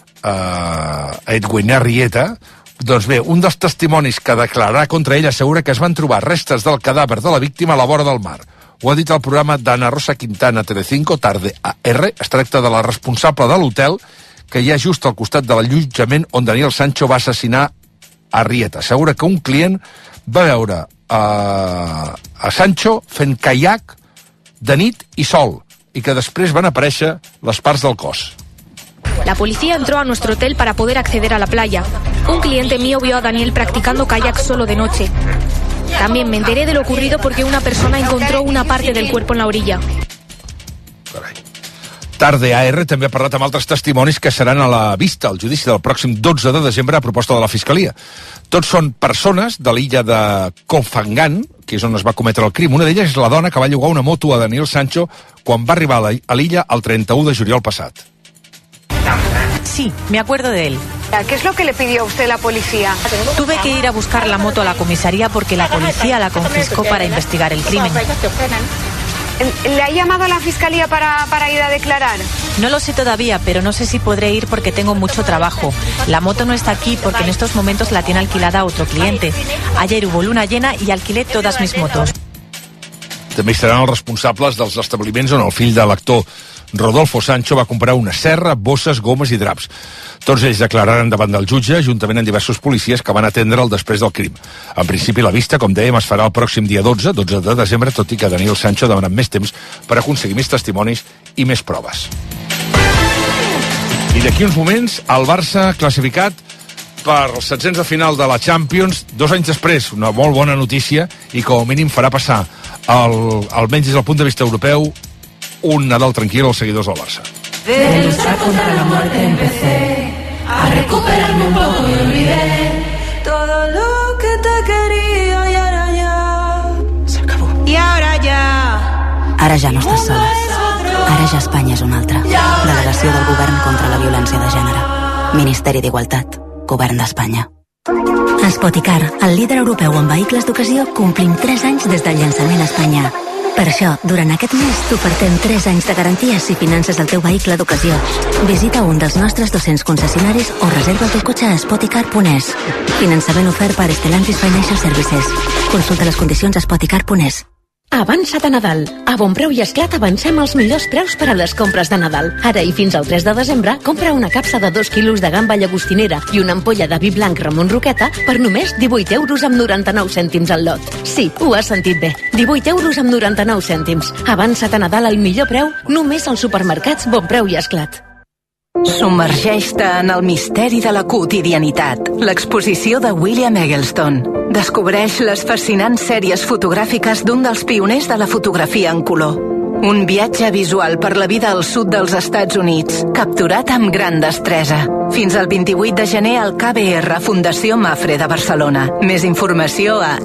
Edwin Arrieta. Doncs bé, un dels testimonis que declararà contra ell assegura que es van trobar restes del cadàver de la víctima a la vora del mar. Ho ha dit el programa d'Anna Rosa Quintana Telecinco, Tarde AR. Es tracta de la responsable de l'hotel que hi ha just al costat de l'allotjament on Daniel Sancho va assassinar Arrieta. Assegura que un client va veure a Sancho fent caiac de nit i sol i que després van aparèixer les parts del cos. La policía entró a nuestro hotel para poder acceder a la playa. Un cliente mío vio a Daniel practicando kayak solo de noche. También me enteré de lo ocurrido porque una persona encontró una parte del cuerpo en la orilla. Tarde AR també ha parlat amb altres testimonis que seran a la vista al judici del pròxim 12 de desembre a proposta de la Fiscalia. Tots són persones de l'illa de Koh Phangan, que és on es va cometre el crim. Una d'elles és la dona que va llogar una moto a Daniel Sancho quan va arribar a l'illa el 31 de juliol passat. Sí, me acuerdo de él. ¿Qué es lo que le pidió a usted la policía? Tuve que ir a buscar la moto a la comisaría porque la policía la confiscó para investigar el crimen. ¿Le ha llamado a la fiscalía para ir a declarar? No lo sé todavía, pero no sé si podré ir porque tengo mucho trabajo. La moto no está aquí porque en estos momentos la tiene alquilada otro cliente. Ayer hubo luna llena i alquilé totes mis motos. També hi seran els responsables dels establiments on el fill de l'actor Rodolfo Sancho va comprar una serra, bosses, gomes i draps. Tots ells declararan davant del jutge, juntament amb diversos policies que van atendre'l després del crim. En principi, la vista, com dèiem, es farà el pròxim dia 12 de desembre, tot i que Daniel Sancho ha demanat més temps per aconseguir més testimonis i més proves. I d'aquí uns moments, el Barça classificat per els 700 de final de la Champions, 2 anys després, una molt bona notícia, i com a mínim farà passar, almenys des del punt de vista europeu, un Nadal tranquil als seguidors del Barça. De luchar contra la muerte empecé a recuperarme un poco y olvidé todo lo que te quería y ahora ya se acabó. Y ahora ya. Ara ja no estàs sola. Ara ja Espanya és una altra. Delegació del Govern contra la violència de gènere. Ministeri d'Igualtat. Govern d'Espanya. A Spoticar, el líder europeu en vehicles d'ocasió, complim 3 anys des del llançament a Espanya. Per això, durant aquest mes t'ofertem 3 anys de garanties si finances el teu vehicle d'ocasió. Visita un dels nostres 200 concessionaris o reserva el teu cotxe a spoticar.es. Finançament ofert per Stellantis Financial Services. Consulta les condicions a spoticar.es. Avança't a Nadal. A Bonpreu i Esclat avancem els millors preus per a les compres de Nadal. Ara i fins al 3 de desembre, compra una capsa de 2 quilos de gamba llagostinera i una ampolla de vi blanc Ramon Roqueta per només 18 euros amb 99 cèntims al lot. Sí, ho has sentit bé. 18 euros amb 99 cèntims. Avança't a Nadal al millor preu només als supermercats Bonpreu i Esclat. Submergeix-te en el misteri de la quotidianitat. L'exposició de William Eggleston. Descobreix les fascinants sèries fotogràfiques d'un dels pioners de la fotografia en color. Un viatge visual per la vida al sud dels Estats Units, capturat amb gran destresa. Fins al 28 de gener al KBR Fundació Mafre de Barcelona. Més informació a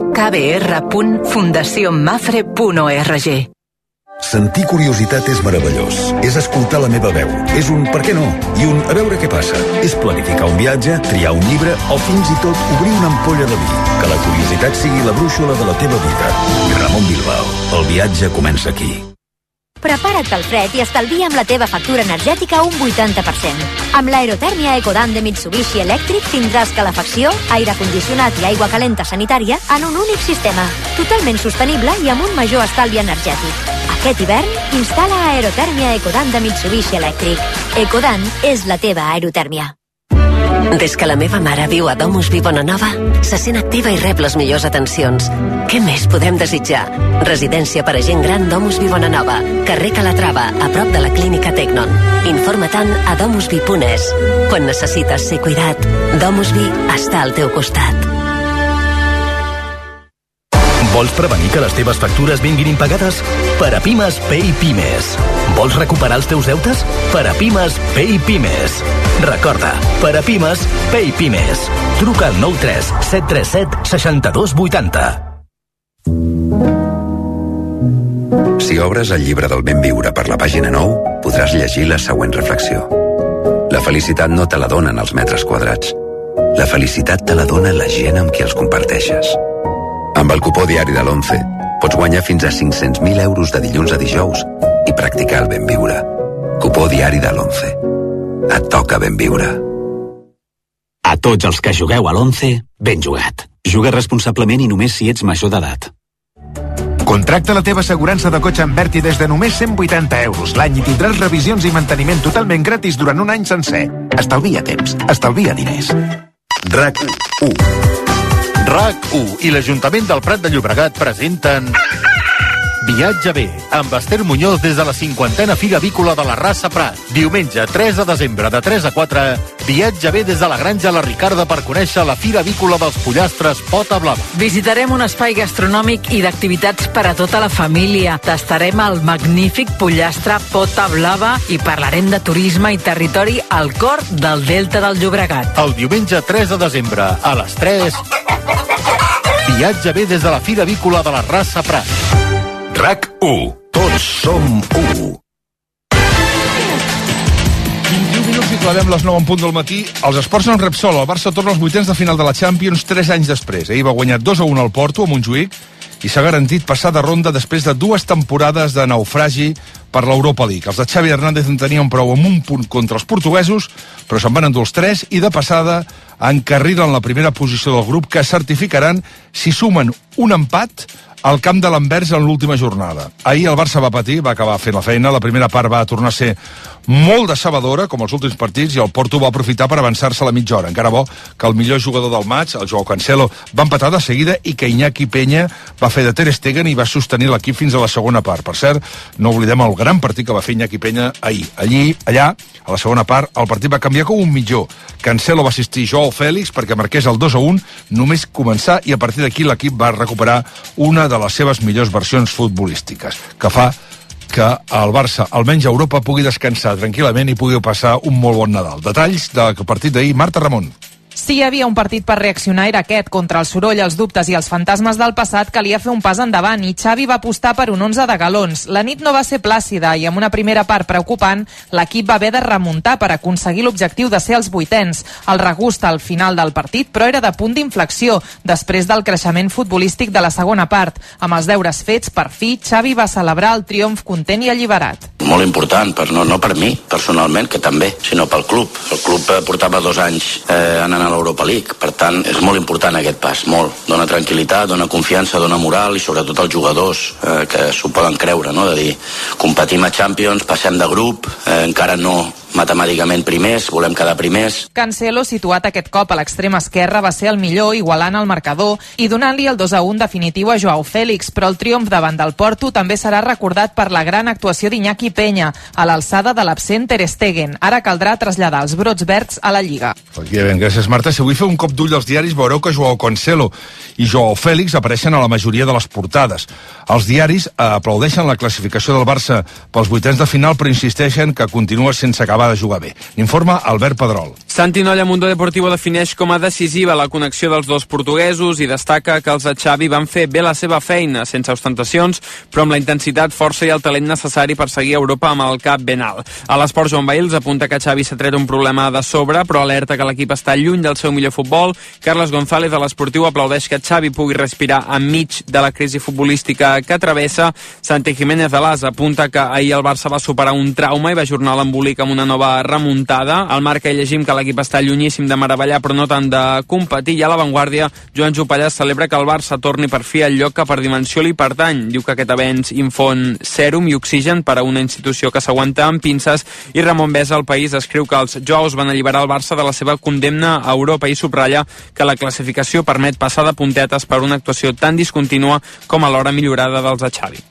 kbr.fundacionmafre.org. Sentir curiositat és meravellós. És escoltar la meva veu. És un per què no i un a veure què passa. És planificar un viatge, triar un llibre o fins i tot obrir una ampolla de vi. Que la curiositat sigui la brúixola de la teva vida. Ramon Bilbao. El viatge comença aquí. Prepara't pel fred i estalvia amb la teva factura energètica un 80%. Amb l'aerotèrmia Ecodan de Mitsubishi Electric tindràs calefacció, aire condicionat i aigua calenta sanitària en un únic sistema, totalment sostenible i amb un major estalvi energètic. Aquest hivern, instal·la aerotèrmia Ecodan de Mitsubishi Electric. Ecodan és la teva aerotèrmia. Des que la meva mare viu a Domus Vi Bonanova, se sent activa i rep les millors atencions. Què més podem desitjar? Residència per a gent gran Domus Vi Bonanova, carrer Calatrava, a prop de la clínica Tecnon. Informa-te'n a domusvi.es. Quan necessites ser cuidat, Domus Vi està al teu costat. Vols prevenir que les teves factures vinguin impagades? Per a Pimes, Pay Pimes. Vols recuperar els teus deutes? Per a Pimes, Pay Pimes. Recorda, per a Pimes, Pay Pimes. Truca al 93 737 62 80. Si obres el llibre del ben viure per la pàgina 9, podràs llegir la següent reflexió. La felicitat no te la donen els metres quadrats. La felicitat te la dona la gent amb qui els comparteixes. Amb el cupó diari de l'11 pots guanyar fins a 500.000 euros de dilluns a dijous i practicar el ben viure. Cupó diari de l'11. Et toca ben viure. A tots els que jugueu a l'11, ben jugat. Juga responsablement i només si ets major d'edat. Contracta la teva assegurança de cotxe amb Berti des de només 180 euros l'any i tindràs revisions i manteniment totalment gratis durant un any sencer. Estalvia temps, estalvia diners. RAC1 RAC1 i l'Ajuntament del Prat de Llobregat presenten Viatge bé, amb Esther Muñoz des de la 50a Fira Avícola de la Rasa Prat. Diumenge 3 de desembre de 3 a 4, viatge bé des de la Granja La Ricarda per conèixer la Fira Avícola dels Pollastres Pota Blava. Visitarem un espai gastronòmic i d'activitats per a tota la família. Tastarem el magnífic pollastre Pota Blava i parlarem de turisme i territori al cor del Delta del Llobregat. El diumenge 3 de desembre a les 3, viatge bé des de la Fira Avícola de la Rasa Prat. RAC1. Tots som 1. 21 minuts situarem les 9 en punt del matí. Els esports en Repsol. El Barça torna als vuitens de final de la Champions 3 anys després. Ahir va guanyar 2-1 al Porto, a Montjuïc, i s'ha garantit passar de ronda després de 2 temporades de naufragi per l'Europa League. Els de Xavi Hernández en tenien prou amb un punt contra els portuguesos, però se'n van endur els 3 i de passada encarrilen la primera posició del grup, que certificaran si sumen un empat al camp de l'Anvers en l'última jornada. Ahir el Barça va patir, va acabar fent la feina. La primera part va tornar a ser molt decebedora, com els últims partits, i el Porto va aprofitar per avançar-se a la mitja hora. Encara bo que el millor jugador del maig, el Joao Cancelo, va empatar de seguida i que Iñaki Peña va fer de Ter Stegen i va sostenir l'equip fins a la segona part. Per cert, no oblidem el gran partit que va fer Iñaki Peña ahir. Allà, a la segona part, el partit va canviar com un mitjó. Cancelo va assistir Joao Félix perquè marqués el 2-1, només començar, i a partir d'aquí l'equip va recuperar una de les seves millors versions futbolístiques, que fa que el Barça, almenys a Europa, pugui descansar tranquil·lament i pugui passar un molt bon Nadal. Detalls del partit d'ahir, Marta Ramon. Si hi havia un partit per reaccionar era aquest. Contra el soroll, els dubtes i els fantasmes del passat calia fer un pas endavant i Xavi va apostar per un 11 de galons. La nit no va ser plàcida i amb una primera part preocupant, l'equip va haver de remuntar per aconseguir l'objectiu de ser els vuitens. El regust al final del partit, però era de punt d'inflexió després del creixement futbolístic de la segona part. Amb els deures fets, per fi, Xavi va celebrar el triomf content i alliberat. Molt important, no per mi, personalment, que també, sinó pel club. El club portava 2 anys anant a l'Europa League, per tant, és molt important aquest pas, molt. Dona tranquil·litat, dona confiança, dona moral, i sobretot als jugadors que s'ho poden creure, no? De dir, competim a Champions, passem de grup, encara no matemàticament primers, volem quedar primers. Cancelo, situat aquest cop a l'extrem esquerre, va ser el millor, igualant el marcador i donant-li el 2-1 definitiu a Joao Félix, però el triomf davant del Porto també serà recordat per la gran actuació d'Iñaki Peña, a l'alçada de l'absent Ter Stegen. Ara caldrà traslladar els brots verds a la Lliga. Efectivament, gràcies, Marta. Si avui feu un cop d'ull als diaris, veureu que Joao Cancelo i Joao Félix apareixen a la majoria de les portades. Els diaris aplaudeixen la classificació del Barça pels vuitens de final, però insisteixen que continua sense acabar de jugar bé. N'informa Albert Pedrol. Santi Nolla, Mundo Deportivo, defineix com a decisiva la connexió dels dos portuguesos i destaca que els de Xavi van fer bé la seva feina, sense ostentacions, però amb la intensitat, força i el talent necessari per seguir a Europa amb el cap ben alt. A l'Esport, Joan Bahils apunta que Xavi s'ha tret un problema de sobre, però alerta que l'equip està lluny del seu millor futbol. Carles González, de l'Esportiu, aplaudeix que Xavi pugui respirar enmig de la crisi futbolística que travessa. Santi Jiménez de l'AS apunta que ahir el Barça va superar un trauma i va ajornar l'embolic amb una nova remuntada. Al Marca hi llegim que l'equip està llunyíssim de meravellar, però no tant de competir. I a l'avantguàrdia, Joan Jopallà celebra que el Barça torni per fi al lloc que per dimensió li pertany. Diu que aquest avenç infon sèrum i oxigen per a una institució que s'aguanta amb pinces. I Ramon Besa, al País, escriu que els Joaos van alliberar el Barça de la seva condemna a Europa i subratlla que la classificació permet passar de puntetes per una actuació tan discontínua com alhora millorada dels de Xavi.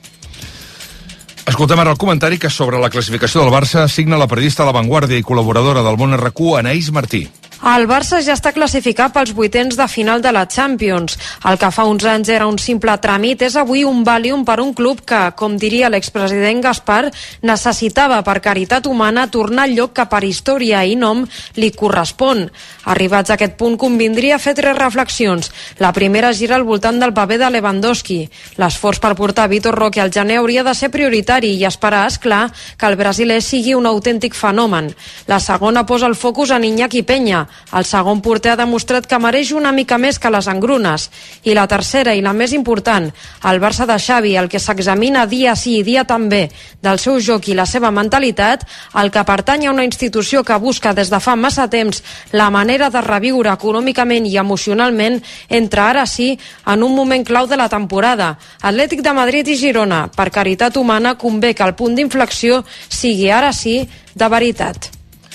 Escoltem ara el comentari que sobre la classificació del Barça signa la periodista de La Vanguardia i col·laboradora del Món RQ, Anaïs Martí. El Barça ja està classificat pels vuitens de final de la Champions. El que fa uns anys era un simple tràmit és avui un vàlium per un club que, com diria l'expresident Gaspar, necessitava per caritat humana tornar al lloc que per història i nom li correspon. Arribats a aquest punt convindria fer 3 reflexions. La primera gira al voltant del paper de Lewandowski. L'esforç per portar Vitor Roque al gener hauria de ser prioritari i esperar, esclar, que el brasiler sigui un autèntic fenomen. La segona posa el focus en Iñaki Peña. El segon porter ha demostrat que mereix una mica més que les engrunes. I la tercera i la més important, el Barça de Xavi, el que s'examina dia sí i dia també del seu joc i la seva mentalitat, el que pertany a una institució que busca des de fa massa temps la manera de reviure econòmicament i emocionalment, entra ara sí en un moment clau de la temporada. Atlètic de Madrid i Girona, per caritat humana, convé que el punt d'inflexió sigui ara sí de veritat.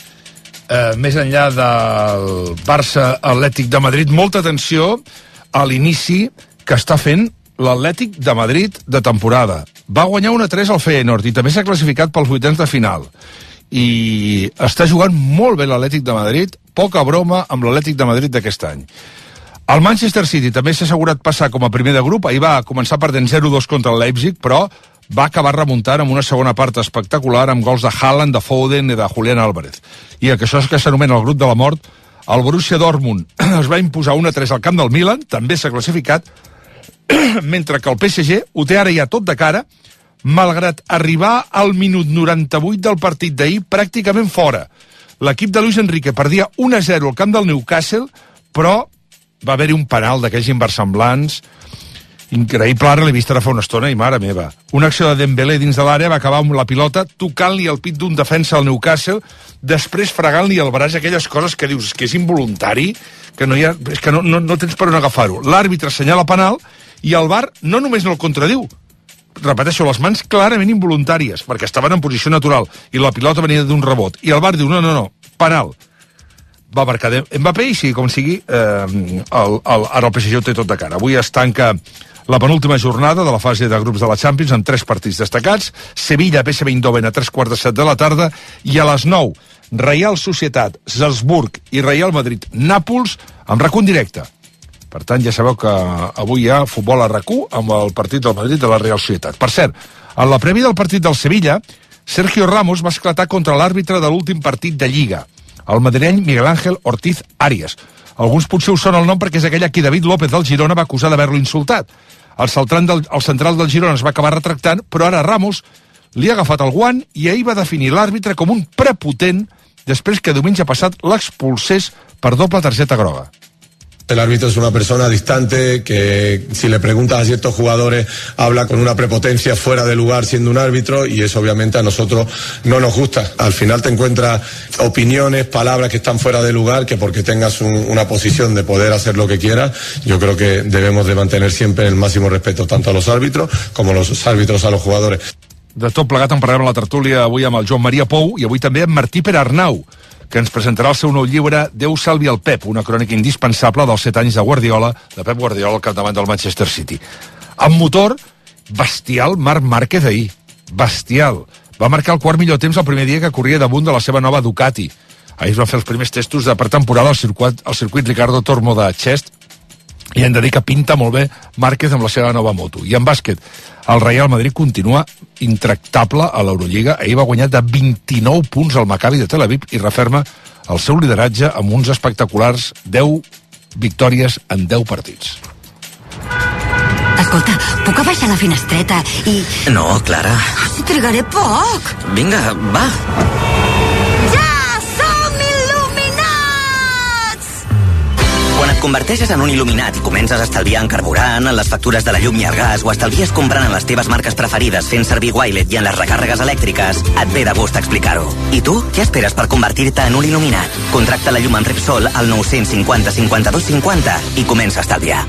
Més enllà del Barça Atlètic de Madrid, molta atenció a l'inici que està fent l'Atlètic de Madrid de temporada. Va guanyar 1-3 al Feyenoord i també s'ha classificat pels vuitens de final. I està jugant molt bé l'Atlètic de Madrid, poca broma amb l'Atlètic de Madrid d'aquest any. El Manchester City també s'ha assegurat passar com a primer de grup. Ahir va començar perdent 0-2 contra el Leipzig, però va acabar remuntant amb una segona part espectacular amb gols de Haaland, de Foden i de Julián Álvarez. I que això és que s'anomena el grup de la mort. El Borussia Dortmund es va imposar 1-3 al camp del Milan, també s'ha classificat, mentre que el PSG ho té ara ja tot de cara, malgrat arribar al minut 98 del partit d'ahir pràcticament fora. l'equip de Luis Enrique perdia 1-0 al camp del Newcastle, però va haver-hi un penal d'aquells inversemblants increïble. Ara l'he vist ara fa una estona i mare meva. Una acció de Dembélé dins de l'àrea va acabar amb la pilota tocant-li el pit d'un defensa al Newcastle, després fregant-li el braç, aquelles coses que dius que és involuntari, que no hi ha, és que no tens per on agafar-ho. L'àrbitre assenyala penal i el VAR no només no el contradiu, repeteixo, les mans clarament involuntàries, perquè estaven en posició natural i la pilota venia d'un rebot. I el VAR diu, no, penal. Va marcar Mbappé i sigui com sigui, ara el PSG ho té tot de cara. Avui es tanca la penúltima jornada de la fase de grups de la Champions amb 3 partits destacats. Sevilla, PSV Eindhoven a 3:15 de la tarda i a les 9 Real Societat, Salzburg i Real Madrid Nàpols amb RAC1 directe. Per tant, ja sabeu que avui hi ha futbol a RAC1 amb el partit del Madrid de la Real Societat. Per cert, en la prèvia del partit del Sevilla, Sergio Ramos va esclatar contra l'àrbitre de l'últim partit de Lliga, el madrileny Miguel Ángel Ortiz Arias. Alguns potser us sona el nom perquè és aquell a qui David López del Girona va acusar d'haver-lo insultat. El central del Girona es va acabar retractant, però ara Ramos li ha agafat el guant i ahir va definir l'àrbitre com un prepotent després que diumenge passat l'expulsés per doble targeta groga. El árbitro es una persona distante que, si le preguntas a ciertos jugadores, habla con una prepotencia fuera de lugar siendo un árbitro, y eso obviamente a nosotros no nos gusta. Al final te encuentras opiniones, palabras que están fuera de lugar, que porque tengas una posición de poder hacer lo que quieras, yo creo que debemos de mantener siempre el máximo respeto tanto a los árbitros como los árbitros a los jugadores. De tot plegat en parlarem a la tertúlia avui amb el Joan Maria Pou i avui també amb Martí Perarnau, que ens presentarà el seu nou llibre Déu salvi el Pep, una crònica indispensable dels 7 anys de Guardiola, de Pep Guardiola al capdavant del Manchester City. Amb motor, bestial Marc Márquez ahir. Bestial. Va marcar el quart millor temps el primer dia que corria damunt de la seva nova Ducati. Ahir es van fer els primers testos de pretemporada al circuit Ricardo Tormo de Xest i hem de dir que pinta molt bé Márquez amb la seva nova moto. I en bàsquet, el Real Madrid continua intractable a l'Eurolliga. Ahir va guanyar de 29 punts al Maccabi de Tel Aviv i referma el seu lideratge amb uns espectaculars 10 victòries en 10 partits. Escolta, puc abaixar la finestreta i... No, Clara. Si trigaré poc. Vinga, va. Quan et converteixes en un il·luminat i comences a estalviar en carburant, en les factures de la llum i el gas, o estalvies comprant en les teves marques preferides fent servir Wilet i en les recàrregues elèctriques, et ve de gust explicar-ho. I tu, què esperes per convertir-te en un il·luminat? Contracta la llum en Repsol al 950 52 50 i comença a estalviar.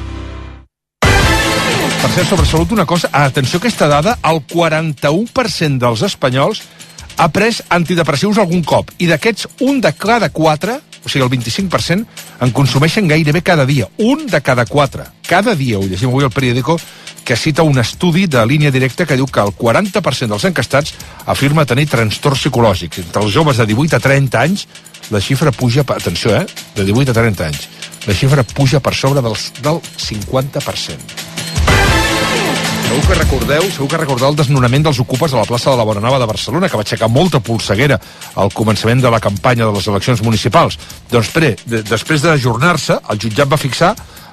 Per cert, sobre salut, una cosa, atenció a aquesta dada, el 41% dels espanyols ha pres antidepressius algun cop, i d'aquests, un de cada 4, o sigui, el 25%, en consumeixen gairebé cada dia. Un de cada 4. Cada dia, ho llegim avui al periòdico, que cita un estudi de Línia Directa que diu que el 40% dels encastats afirma tenir trastorns psicològics. Entre els joves de 18 a 30 anys, la xifra puja, atenció, de 18 a 30 anys, la xifra puja per sobre del 50%. Segur que recordeu el desnonament dels ocupes a la plaça de la Bonanova de Barcelona, que va aixecar molta polseguera al començament de la campanya de les eleccions municipals. Doncs després d'ajornar-se, el jutjat va fixar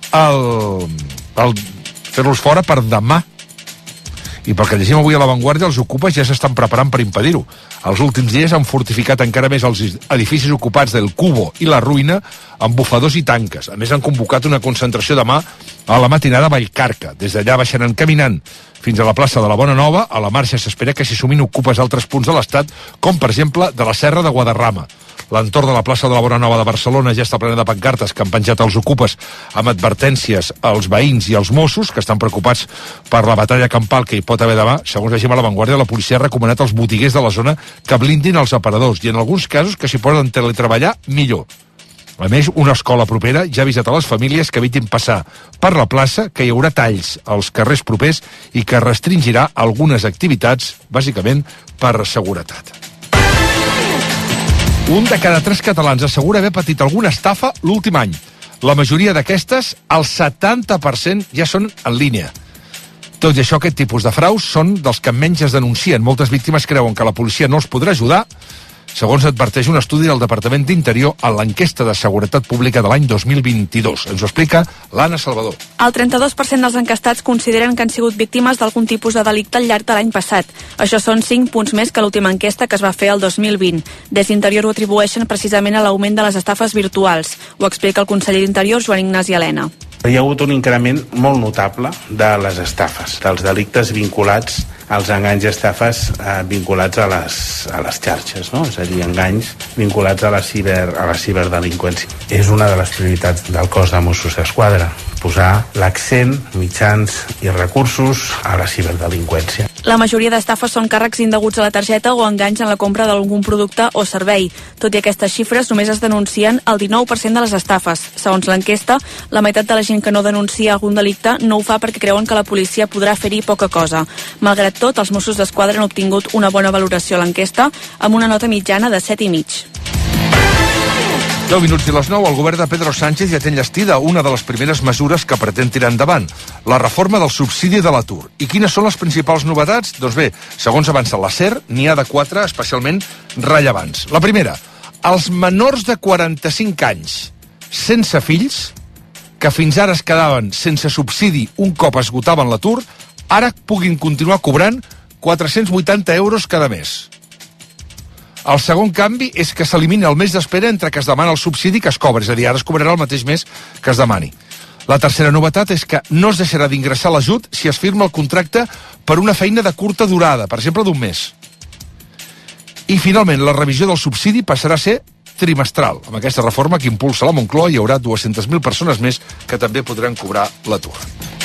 el fer-los fora per demà. I pel que llegim avui a La Vanguardia, els ocupes ja s'estan preparant per impedir-ho. Els últims dies han fortificat encara més els edificis ocupats del Cubo i la Ruïna amb bufadors i tanques. A més, han convocat una concentració demà a la matinada a Vallcarca. Des d'allà baixaran caminant fins a la plaça de la Bonanova. A la marxa s'espera que s'hi sumin ocupes d'altres punts de l'Estat, com per exemple de la Serra de Guadarrama. L'entorn de la plaça de la Bonanova de Barcelona ja està plena de pancartes que han penjat els ocupes amb advertències als veïns i als Mossos, que estan preocupats per la batalla campal que hi pot haver demà. Segons llegim a La Vanguardia, la policia ha recomanat als botiguers de la zona que blindin els aparadors i en alguns casos que s'hi poden teletreballar millor. A més, una escola propera ja ha avisat a les famílies que evitin passar per la plaça, que hi haurà talls als carrers propers i que restringirà algunes activitats, bàsicament per seguretat. Un de cada 3 catalans assegura haver patit alguna estafa l'últim any. La majoria d'aquestes, el 70%, ja són en línia. Tot i això, aquest tipus de fraus són dels que menys es denuncien. Moltes víctimes creuen que la policia no els podrà ajudar segons adverteix un estudi del Departament d'Interior a l'enquesta de seguretat pública de l'any 2022. Ens ho explica l'Anna Salvador. El 32% dels encastats consideren que han sigut víctimes d'algun tipus de delicte al llarg de l'any passat. Això són 5 punts més que l'última enquesta que es va fer el 2020. Des d'Interior ho atribueixen precisament a l'augment de les estafes virtuals. Ho explica el conseller d'Interior, Joan Ignasi Elena. Hi ha hagut un increment molt notable de les estafes, dels delictes vinculats als enganys i estafes vinculats a les xarxes, no? És a dir, enganys vinculats a la ciberdelinqüència. És una de les prioritats del cos de Mossos d'Esquadra, posar l'accent, mitjans i recursos a la ciberdelinqüència. La majoria d'estafes són càrrecs indeguts a la targeta o enganys en la compra d'algun producte o servei. Tot i aquestes xifres, només es denuncien el 19% de les estafes. Segons l'enquesta, la meitat de la gent que no denuncia algun delicte no ho fa perquè creuen que la policia podrà fer-hi poca cosa. Malgrat tot, els Mossos d'Esquadra han obtingut una bona valoració a l'enquesta amb una nota mitjana de 7,5. 10 minuts i les 9, el govern de Pedro Sánchez ja té enllestida una de les primeres mesures que pretén tirar endavant, la reforma del subsidi de l'atur. I quines són les principals novetats? Doncs bé, segons avança la SER, n'hi ha de 4 especialment rellevants. La primera, els menors de 45 anys sense fills, que fins ara es quedaven sense subsidi un cop esgotaven l'atur, ara puguin continuar cobrant 480 euros cada mes. El segon canvi és que s'elimina el mes d'espera entre que es demana el subsidi que es cobra, és a dir, ara es cobrarà el mateix mes que es demani. La tercera novetat és que no es deixarà d'ingressar l'ajut si es firma el contracte per una feina de curta durada, per exemple d'un mes. I finalment, la revisió del subsidi passarà a ser trimestral. Amb aquesta reforma que impulsa la Moncloa hi haurà 200.000 persones més que també podran cobrar l'atur.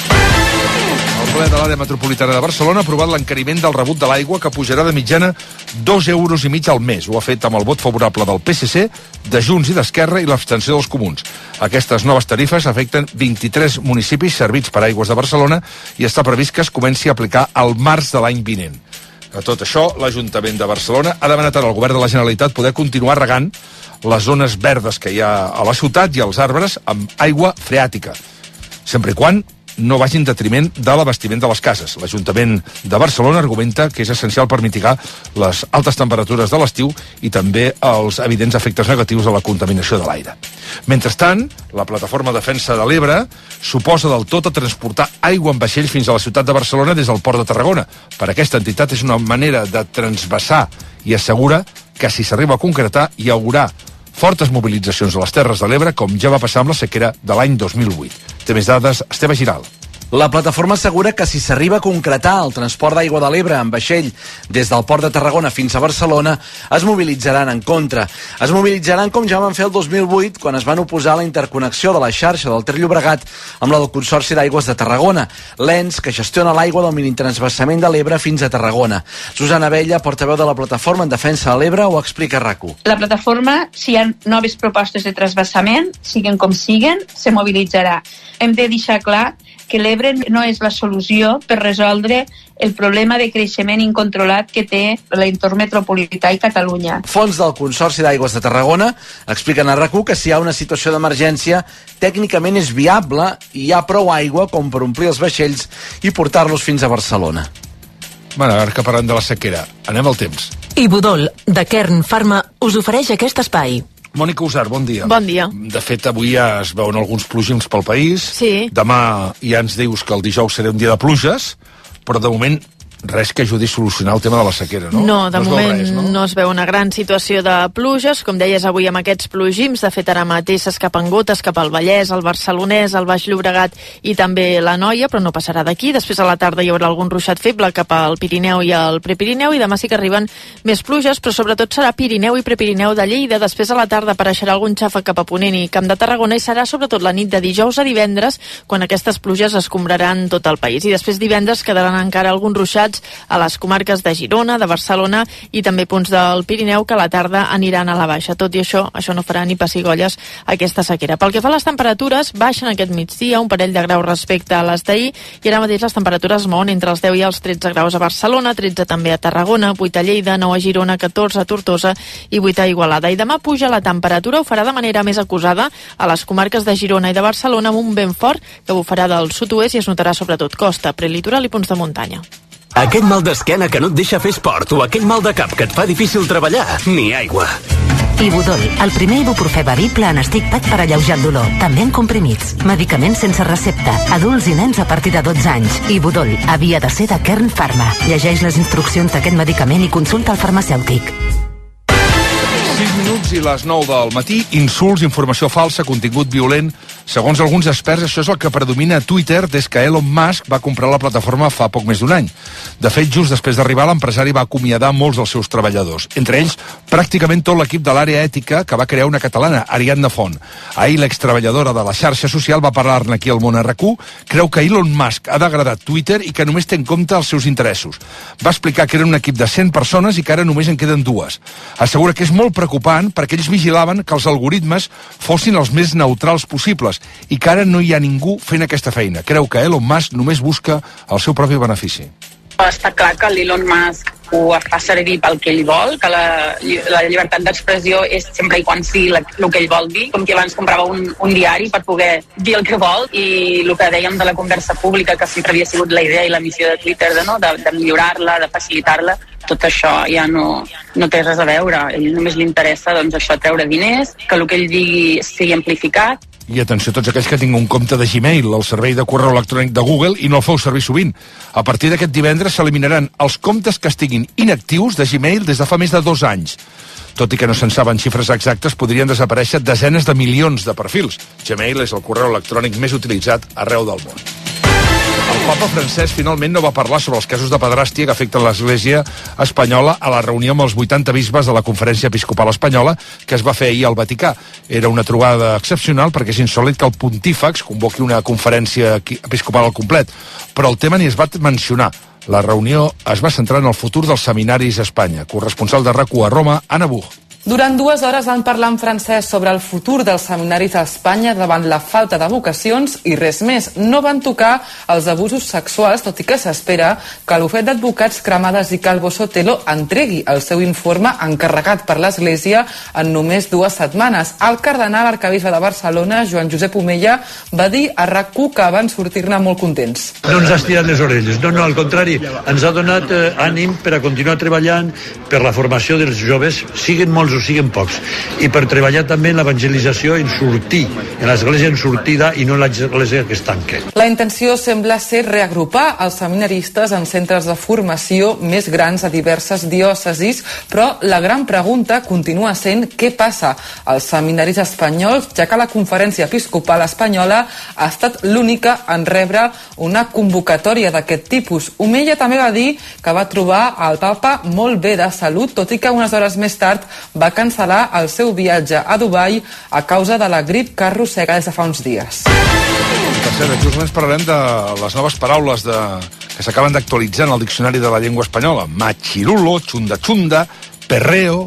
El ple de l'àrea metropolitana de Barcelona ha aprovat l'encariment del rebut de l'aigua que pujarà de mitjana 2,5 euros al mes. Ho ha fet amb el vot favorable del PSC, de Junts i d'Esquerra i l'abstenció dels Comuns. Aquestes noves tarifes afecten 23 municipis servits per Aigües de Barcelona i està previst que es comenci a aplicar al març de l'any vinent. A tot això, l'Ajuntament de Barcelona ha demanat al govern de la Generalitat poder continuar regant les zones verdes que hi ha a la ciutat i els arbres amb aigua freàtica, sempre i quan no vagi en detriment de l'abastiment de les cases. L'Ajuntament de Barcelona argumenta que és essencial per mitigar les altes temperatures de l'estiu i també els evidents efectes negatius de la contaminació de l'aire. Mentrestant, la plataforma Defensa de l'Ebre suposa del tot a transportar aigua en vaixell fins a la ciutat de Barcelona des del port de Tarragona. Per aquesta entitat és una manera de transvasar i assegura que si s'arriba a concretar hi haurà fortes mobilitzacions a les Terres de l'Ebre, com ja va passar amb la sequera de l'any 2008. Té més dades, Esteve Giral. La plataforma assegura que si s'arriba a concretar el transport d'aigua de l'Ebre en vaixell des del port de Tarragona fins a Barcelona, es mobilitzaran en contra. Es mobilitzaran com ja van fer el 2008, quan es van oposar a la interconnexió de la xarxa del Ter Llobregat amb la del Consorci d'Aigües de Tarragona, l'ENS que gestiona l'aigua del minitransvasament de l'Ebre fins a Tarragona. Susana Abella, portaveu de la plataforma en defensa de l'Ebre, ho explica a RAC1. La plataforma, si hi ha noves propostes de transvasament, siguen com siguen, se mobilitzarà. Hem de deixar clar que l'Ebre no és la solució per resoldre el problema de creixement incontrolat que té l'entorn metropolità i Catalunya. Fons del Consorci d'Aigües de Tarragona expliquen a RAC1 que si hi ha una situació d'emergència, tècnicament és viable i hi ha prou aigua com per omplir els vaixells i portar-los fins a Barcelona. Bueno, ara que parlem de la sequera, anem al temps. I Budol, de Kern Pharma, us ofereix aquest espai. Mònica Usar, bon dia. Bon dia. De fet, avui ja es veuen alguns plogins pel país. Sí. Demà ja ens dius que el dijous serà un dia de pluges, però de moment res que ajudi a solucionar el tema de la sequera, no? No, de moment no es veu una gran situació de pluges, com deies avui amb aquests plogims, de fet ara mateix s'escapen gotes cap al Vallès, al Barcelonès, al Baix Llobregat i també la Noia, però no passarà d'aquí. Després a la tarda hi haurà algun ruixat feble cap al Pirineu i al Prepirineu i demà sí que arriben més pluges, però sobretot serà Pirineu i Prepirineu de Lleida. Després a la tarda apareixerà algun xàfec cap a Ponent i Camp de Tarragona i serà sobretot la nit de dijous a divendres quan aquestes pluges escombraran tot el país. I després divendres quedaran encara alguns ruixats a les comarques de Girona, de Barcelona i també punts del Pirineu que a la tarda aniran a la baixa. Tot i això no farà ni pessigolles aquesta sequera. Pel que fa a les temperatures, baixen aquest migdia un parell de graus respecte a les d'ahir i ara mateix les temperatures mouen entre els 10 i els 13 graus a Barcelona, 13 també a Tarragona, 8 a Lleida, 9 a Girona, 14 a Tortosa i 8 a Igualada. I demà puja la temperatura, ho farà de manera més acusada a les comarques de Girona i de Barcelona amb un vent fort que bufarà del sud-oest i es notarà sobretot costa, prelitoral i punts de muntanya. Aquell mal d'esquena que no et deixa fer esport o aquell mal de cap que et fa difícil treballar, ni aigua. Ibudol, el primer ibuprofè bevible en stick pack per alleujar el dolor, també en comprimits. Medicaments sense recepta, adults i nens a partir de 12 anys. Ibudol havia de ser de Kern Pharma. Llegeix les instruccions d'aquest medicament i consulta el farmacèutic. 6 minuts i les 9 del matí, insults, informació falsa, contingut violent. Segons alguns experts, això és el que predomina a Twitter des que Elon Musk va comprar la plataforma fa poc més d'un any. De fet, just després d'arribar, l'empresari va acomiadar molts dels seus treballadors. Entre ells, pràcticament tot l'equip de l'àrea ètica que va crear una catalana, Ariadna Font. Ahir, l'extreballadora de la xarxa social va parlar-ne aquí al Món RQ, creu que Elon Musk ha degradat Twitter i que només té en compte els seus interessos. Va explicar que era un equip de 100 persones i que ara només en queden 2. Assegura que és molt preocupant perquè ells vigilaven que els algoritmes fossin els més neutrals possibles i que ara no hi ha ningú fent aquesta feina. Creu que Elon Musk només busca el seu propi benefici. Està clar que l'Elon Musk ho fa servir pel que ell vol, que la llibertat d'expressió és sempre i quan sigui el que ell vol dir, com que abans comprava un diari per poder dir el que vol, i el que dèiem de la conversa pública, que sempre havia sigut la idea i la missió de Twitter, de millorar-la, de facilitar-la, tot això ja no té res a veure. A ell només li interessa això, treure diners, que el que ell digui sigui amplificat. I atenció a tots aquells que tinguin un compte de Gmail, el servei de correu electrònic de Google, i no el feu servir sovint. A partir d'aquest divendres s'eliminaran els comptes que estiguin inactius de Gmail des de fa més de 2 anys. Tot i que no se'n saben xifres exactes, podrien desaparèixer desenes de milions de perfils. Gmail és el correu electrònic més utilitzat arreu del món. El papa Francesc finalment no va parlar sobre els casos de pederàstia que afecten l'Església espanyola a la reunió amb els 80 bisbes de la Conferència Episcopal Espanyola que es va fer ahir al Vaticà. Era una trobada excepcional perquè és insòlit que el pontífex convoqui una conferència episcopal al complet, però el tema ni es va mencionar. La reunió es va centrar en el futur dels seminaris a Espanya. Corresponsal de RAC1 a Roma, Anna Buch. Durant 2 hores van parlar en francès sobre el futur dels seminaris a Espanya davant la falta de vocacions i res més. No van tocar els abusos sexuals, tot i que s'espera que l'Ofet d'Advocats Cremades i Calvo Sotelo entregui el seu informe encarregat per l'Església en només 2 setmanes. El cardenal arquebisbe de Barcelona, Joan Josep Omella, va dir a RAC1 que van sortir-ne molt contents. No ens ha estirat les orelles, no, al contrari, ens ha donat ànim per a continuar treballant per la formació dels joves, siguin molts o siguin pocs, i per treballar també en l'evangelització, en sortir, en l'església en sortida i no en l'església que es tanque. La intenció sembla ser reagrupar els seminaristes en centres de formació més grans a diverses diòcesis, però la gran pregunta continua sent què passa als seminaris espanyols, ja que la Conferència Episcopal Espanyola ha estat l'única en rebre una convocatòria d'aquest tipus. Omella també va dir que va trobar el papa molt bé de salut, tot i que unes hores més tard va cancel·lar el seu viatge a Dubai a causa de la grip que arrossega des de fa uns dies. Per cert, justament parlarem de les noves paraules que s'acaben d'actualitzar en el diccionari de la llengua espanyola. Machirulo, chunda, perreo...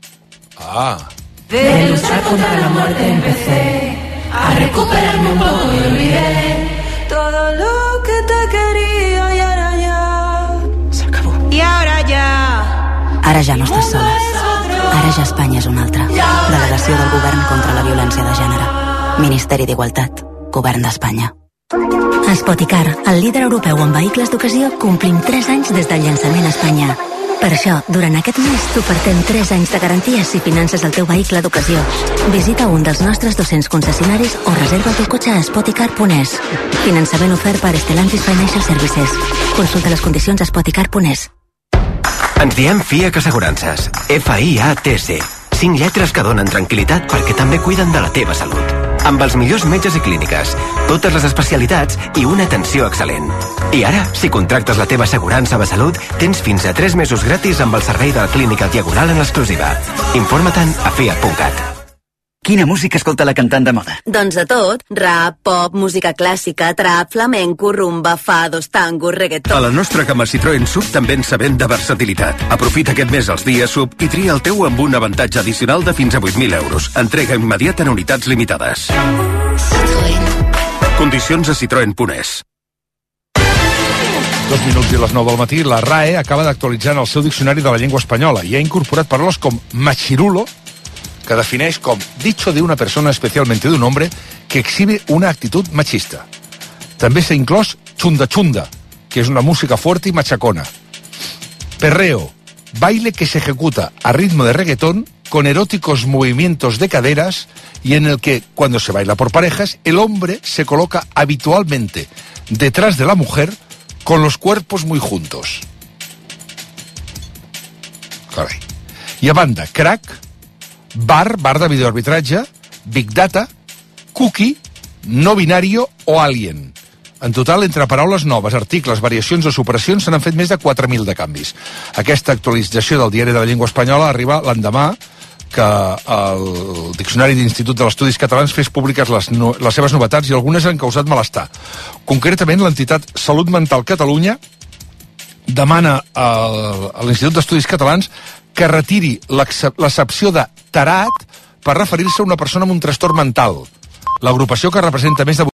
De luchar contra la muerte empecé a recuperarme un poco y olvidé todo lo que te quería y ahora ya se acabó. Y ahora ya... Ara ja no estàs soles. Ara ja Espanya és una altra. Delegació del Govern contra la violència de gènere. Ministeri d'Igualtat. Govern d'Espanya. A Spoticar, el líder europeu en vehicles d'ocasió, complim 3 anys des del llançament a Espanya. Per això, durant aquest mes t'ofertem 3 anys de garanties si finances el teu vehicle d'ocasió. Visita un dels nostres 200 concessionaris o reserva el teu cotxe a spoticar.es. Finançament ofert per Stellantis Financial Services. Consulta les condicions a spoticar.es. Ens diem FIAC Assegurances. FIATC. 5 lletres que donen tranquil·litat perquè també cuiden de la teva salut. Amb els millors metges i clíniques, totes les especialitats i una atenció excel·lent. I ara, si contractes la teva assegurança de salut, tens fins a 3 mesos gratis amb el servei de la Clínica Diagonal en l'exclusiva. Informa-te'n a fiat.cat. Quina música escolta la cantant de moda? Doncs de tot. Rap, pop, música clàssica, trap, flamenco, rumba, fados, tango, reggaeton... A la nostra gamma Citroën SUV també ens sabem de versatilitat. Aprofita aquest mes els dies SUV i tria el teu amb un avantatge addicional de fins a 8.000 euros. Entrega immediata en unitats limitades. Citroën. Condicions a citroen.es. 2 minuts i les 9 del matí, la RAE acaba d'actualitzar el seu diccionari de la llengua espanyola i ha incorporat paraules com machirulo, que defineix com dicho de una persona, especialmente de un hombre, que exhibe una actitud machista. També s'ha inclòs chunda, que es una música fuerte y machacona. Perreo, baile que se ejecuta a ritmo de reggaetón con eróticos movimientos de caderas y en el que, cuando se baila por parejas, el hombre se coloca habitualmente detrás de la mujer con los cuerpos muy juntos. Carai. I a banda, crack, bar de videoarbitratge, big data, cookie, no binario o alien. En total, entre paraules noves, articles, variacions o superacions, se n'han fet més de 4.000 de canvis. Aquesta actualització del Diari de la Llengua Espanyola arriba l'endemà que el Diccionari d'Institut de l'Estudis Catalans fes públiques les seves novetats i algunes han causat malestar. Concretament, l'entitat Salut Mental Catalunya demana a l'Institut d'Estudis Catalans que retiri l'accepció de tarat per referir-se a una persona amb un trastorn mental. L'agrupació, que representa més de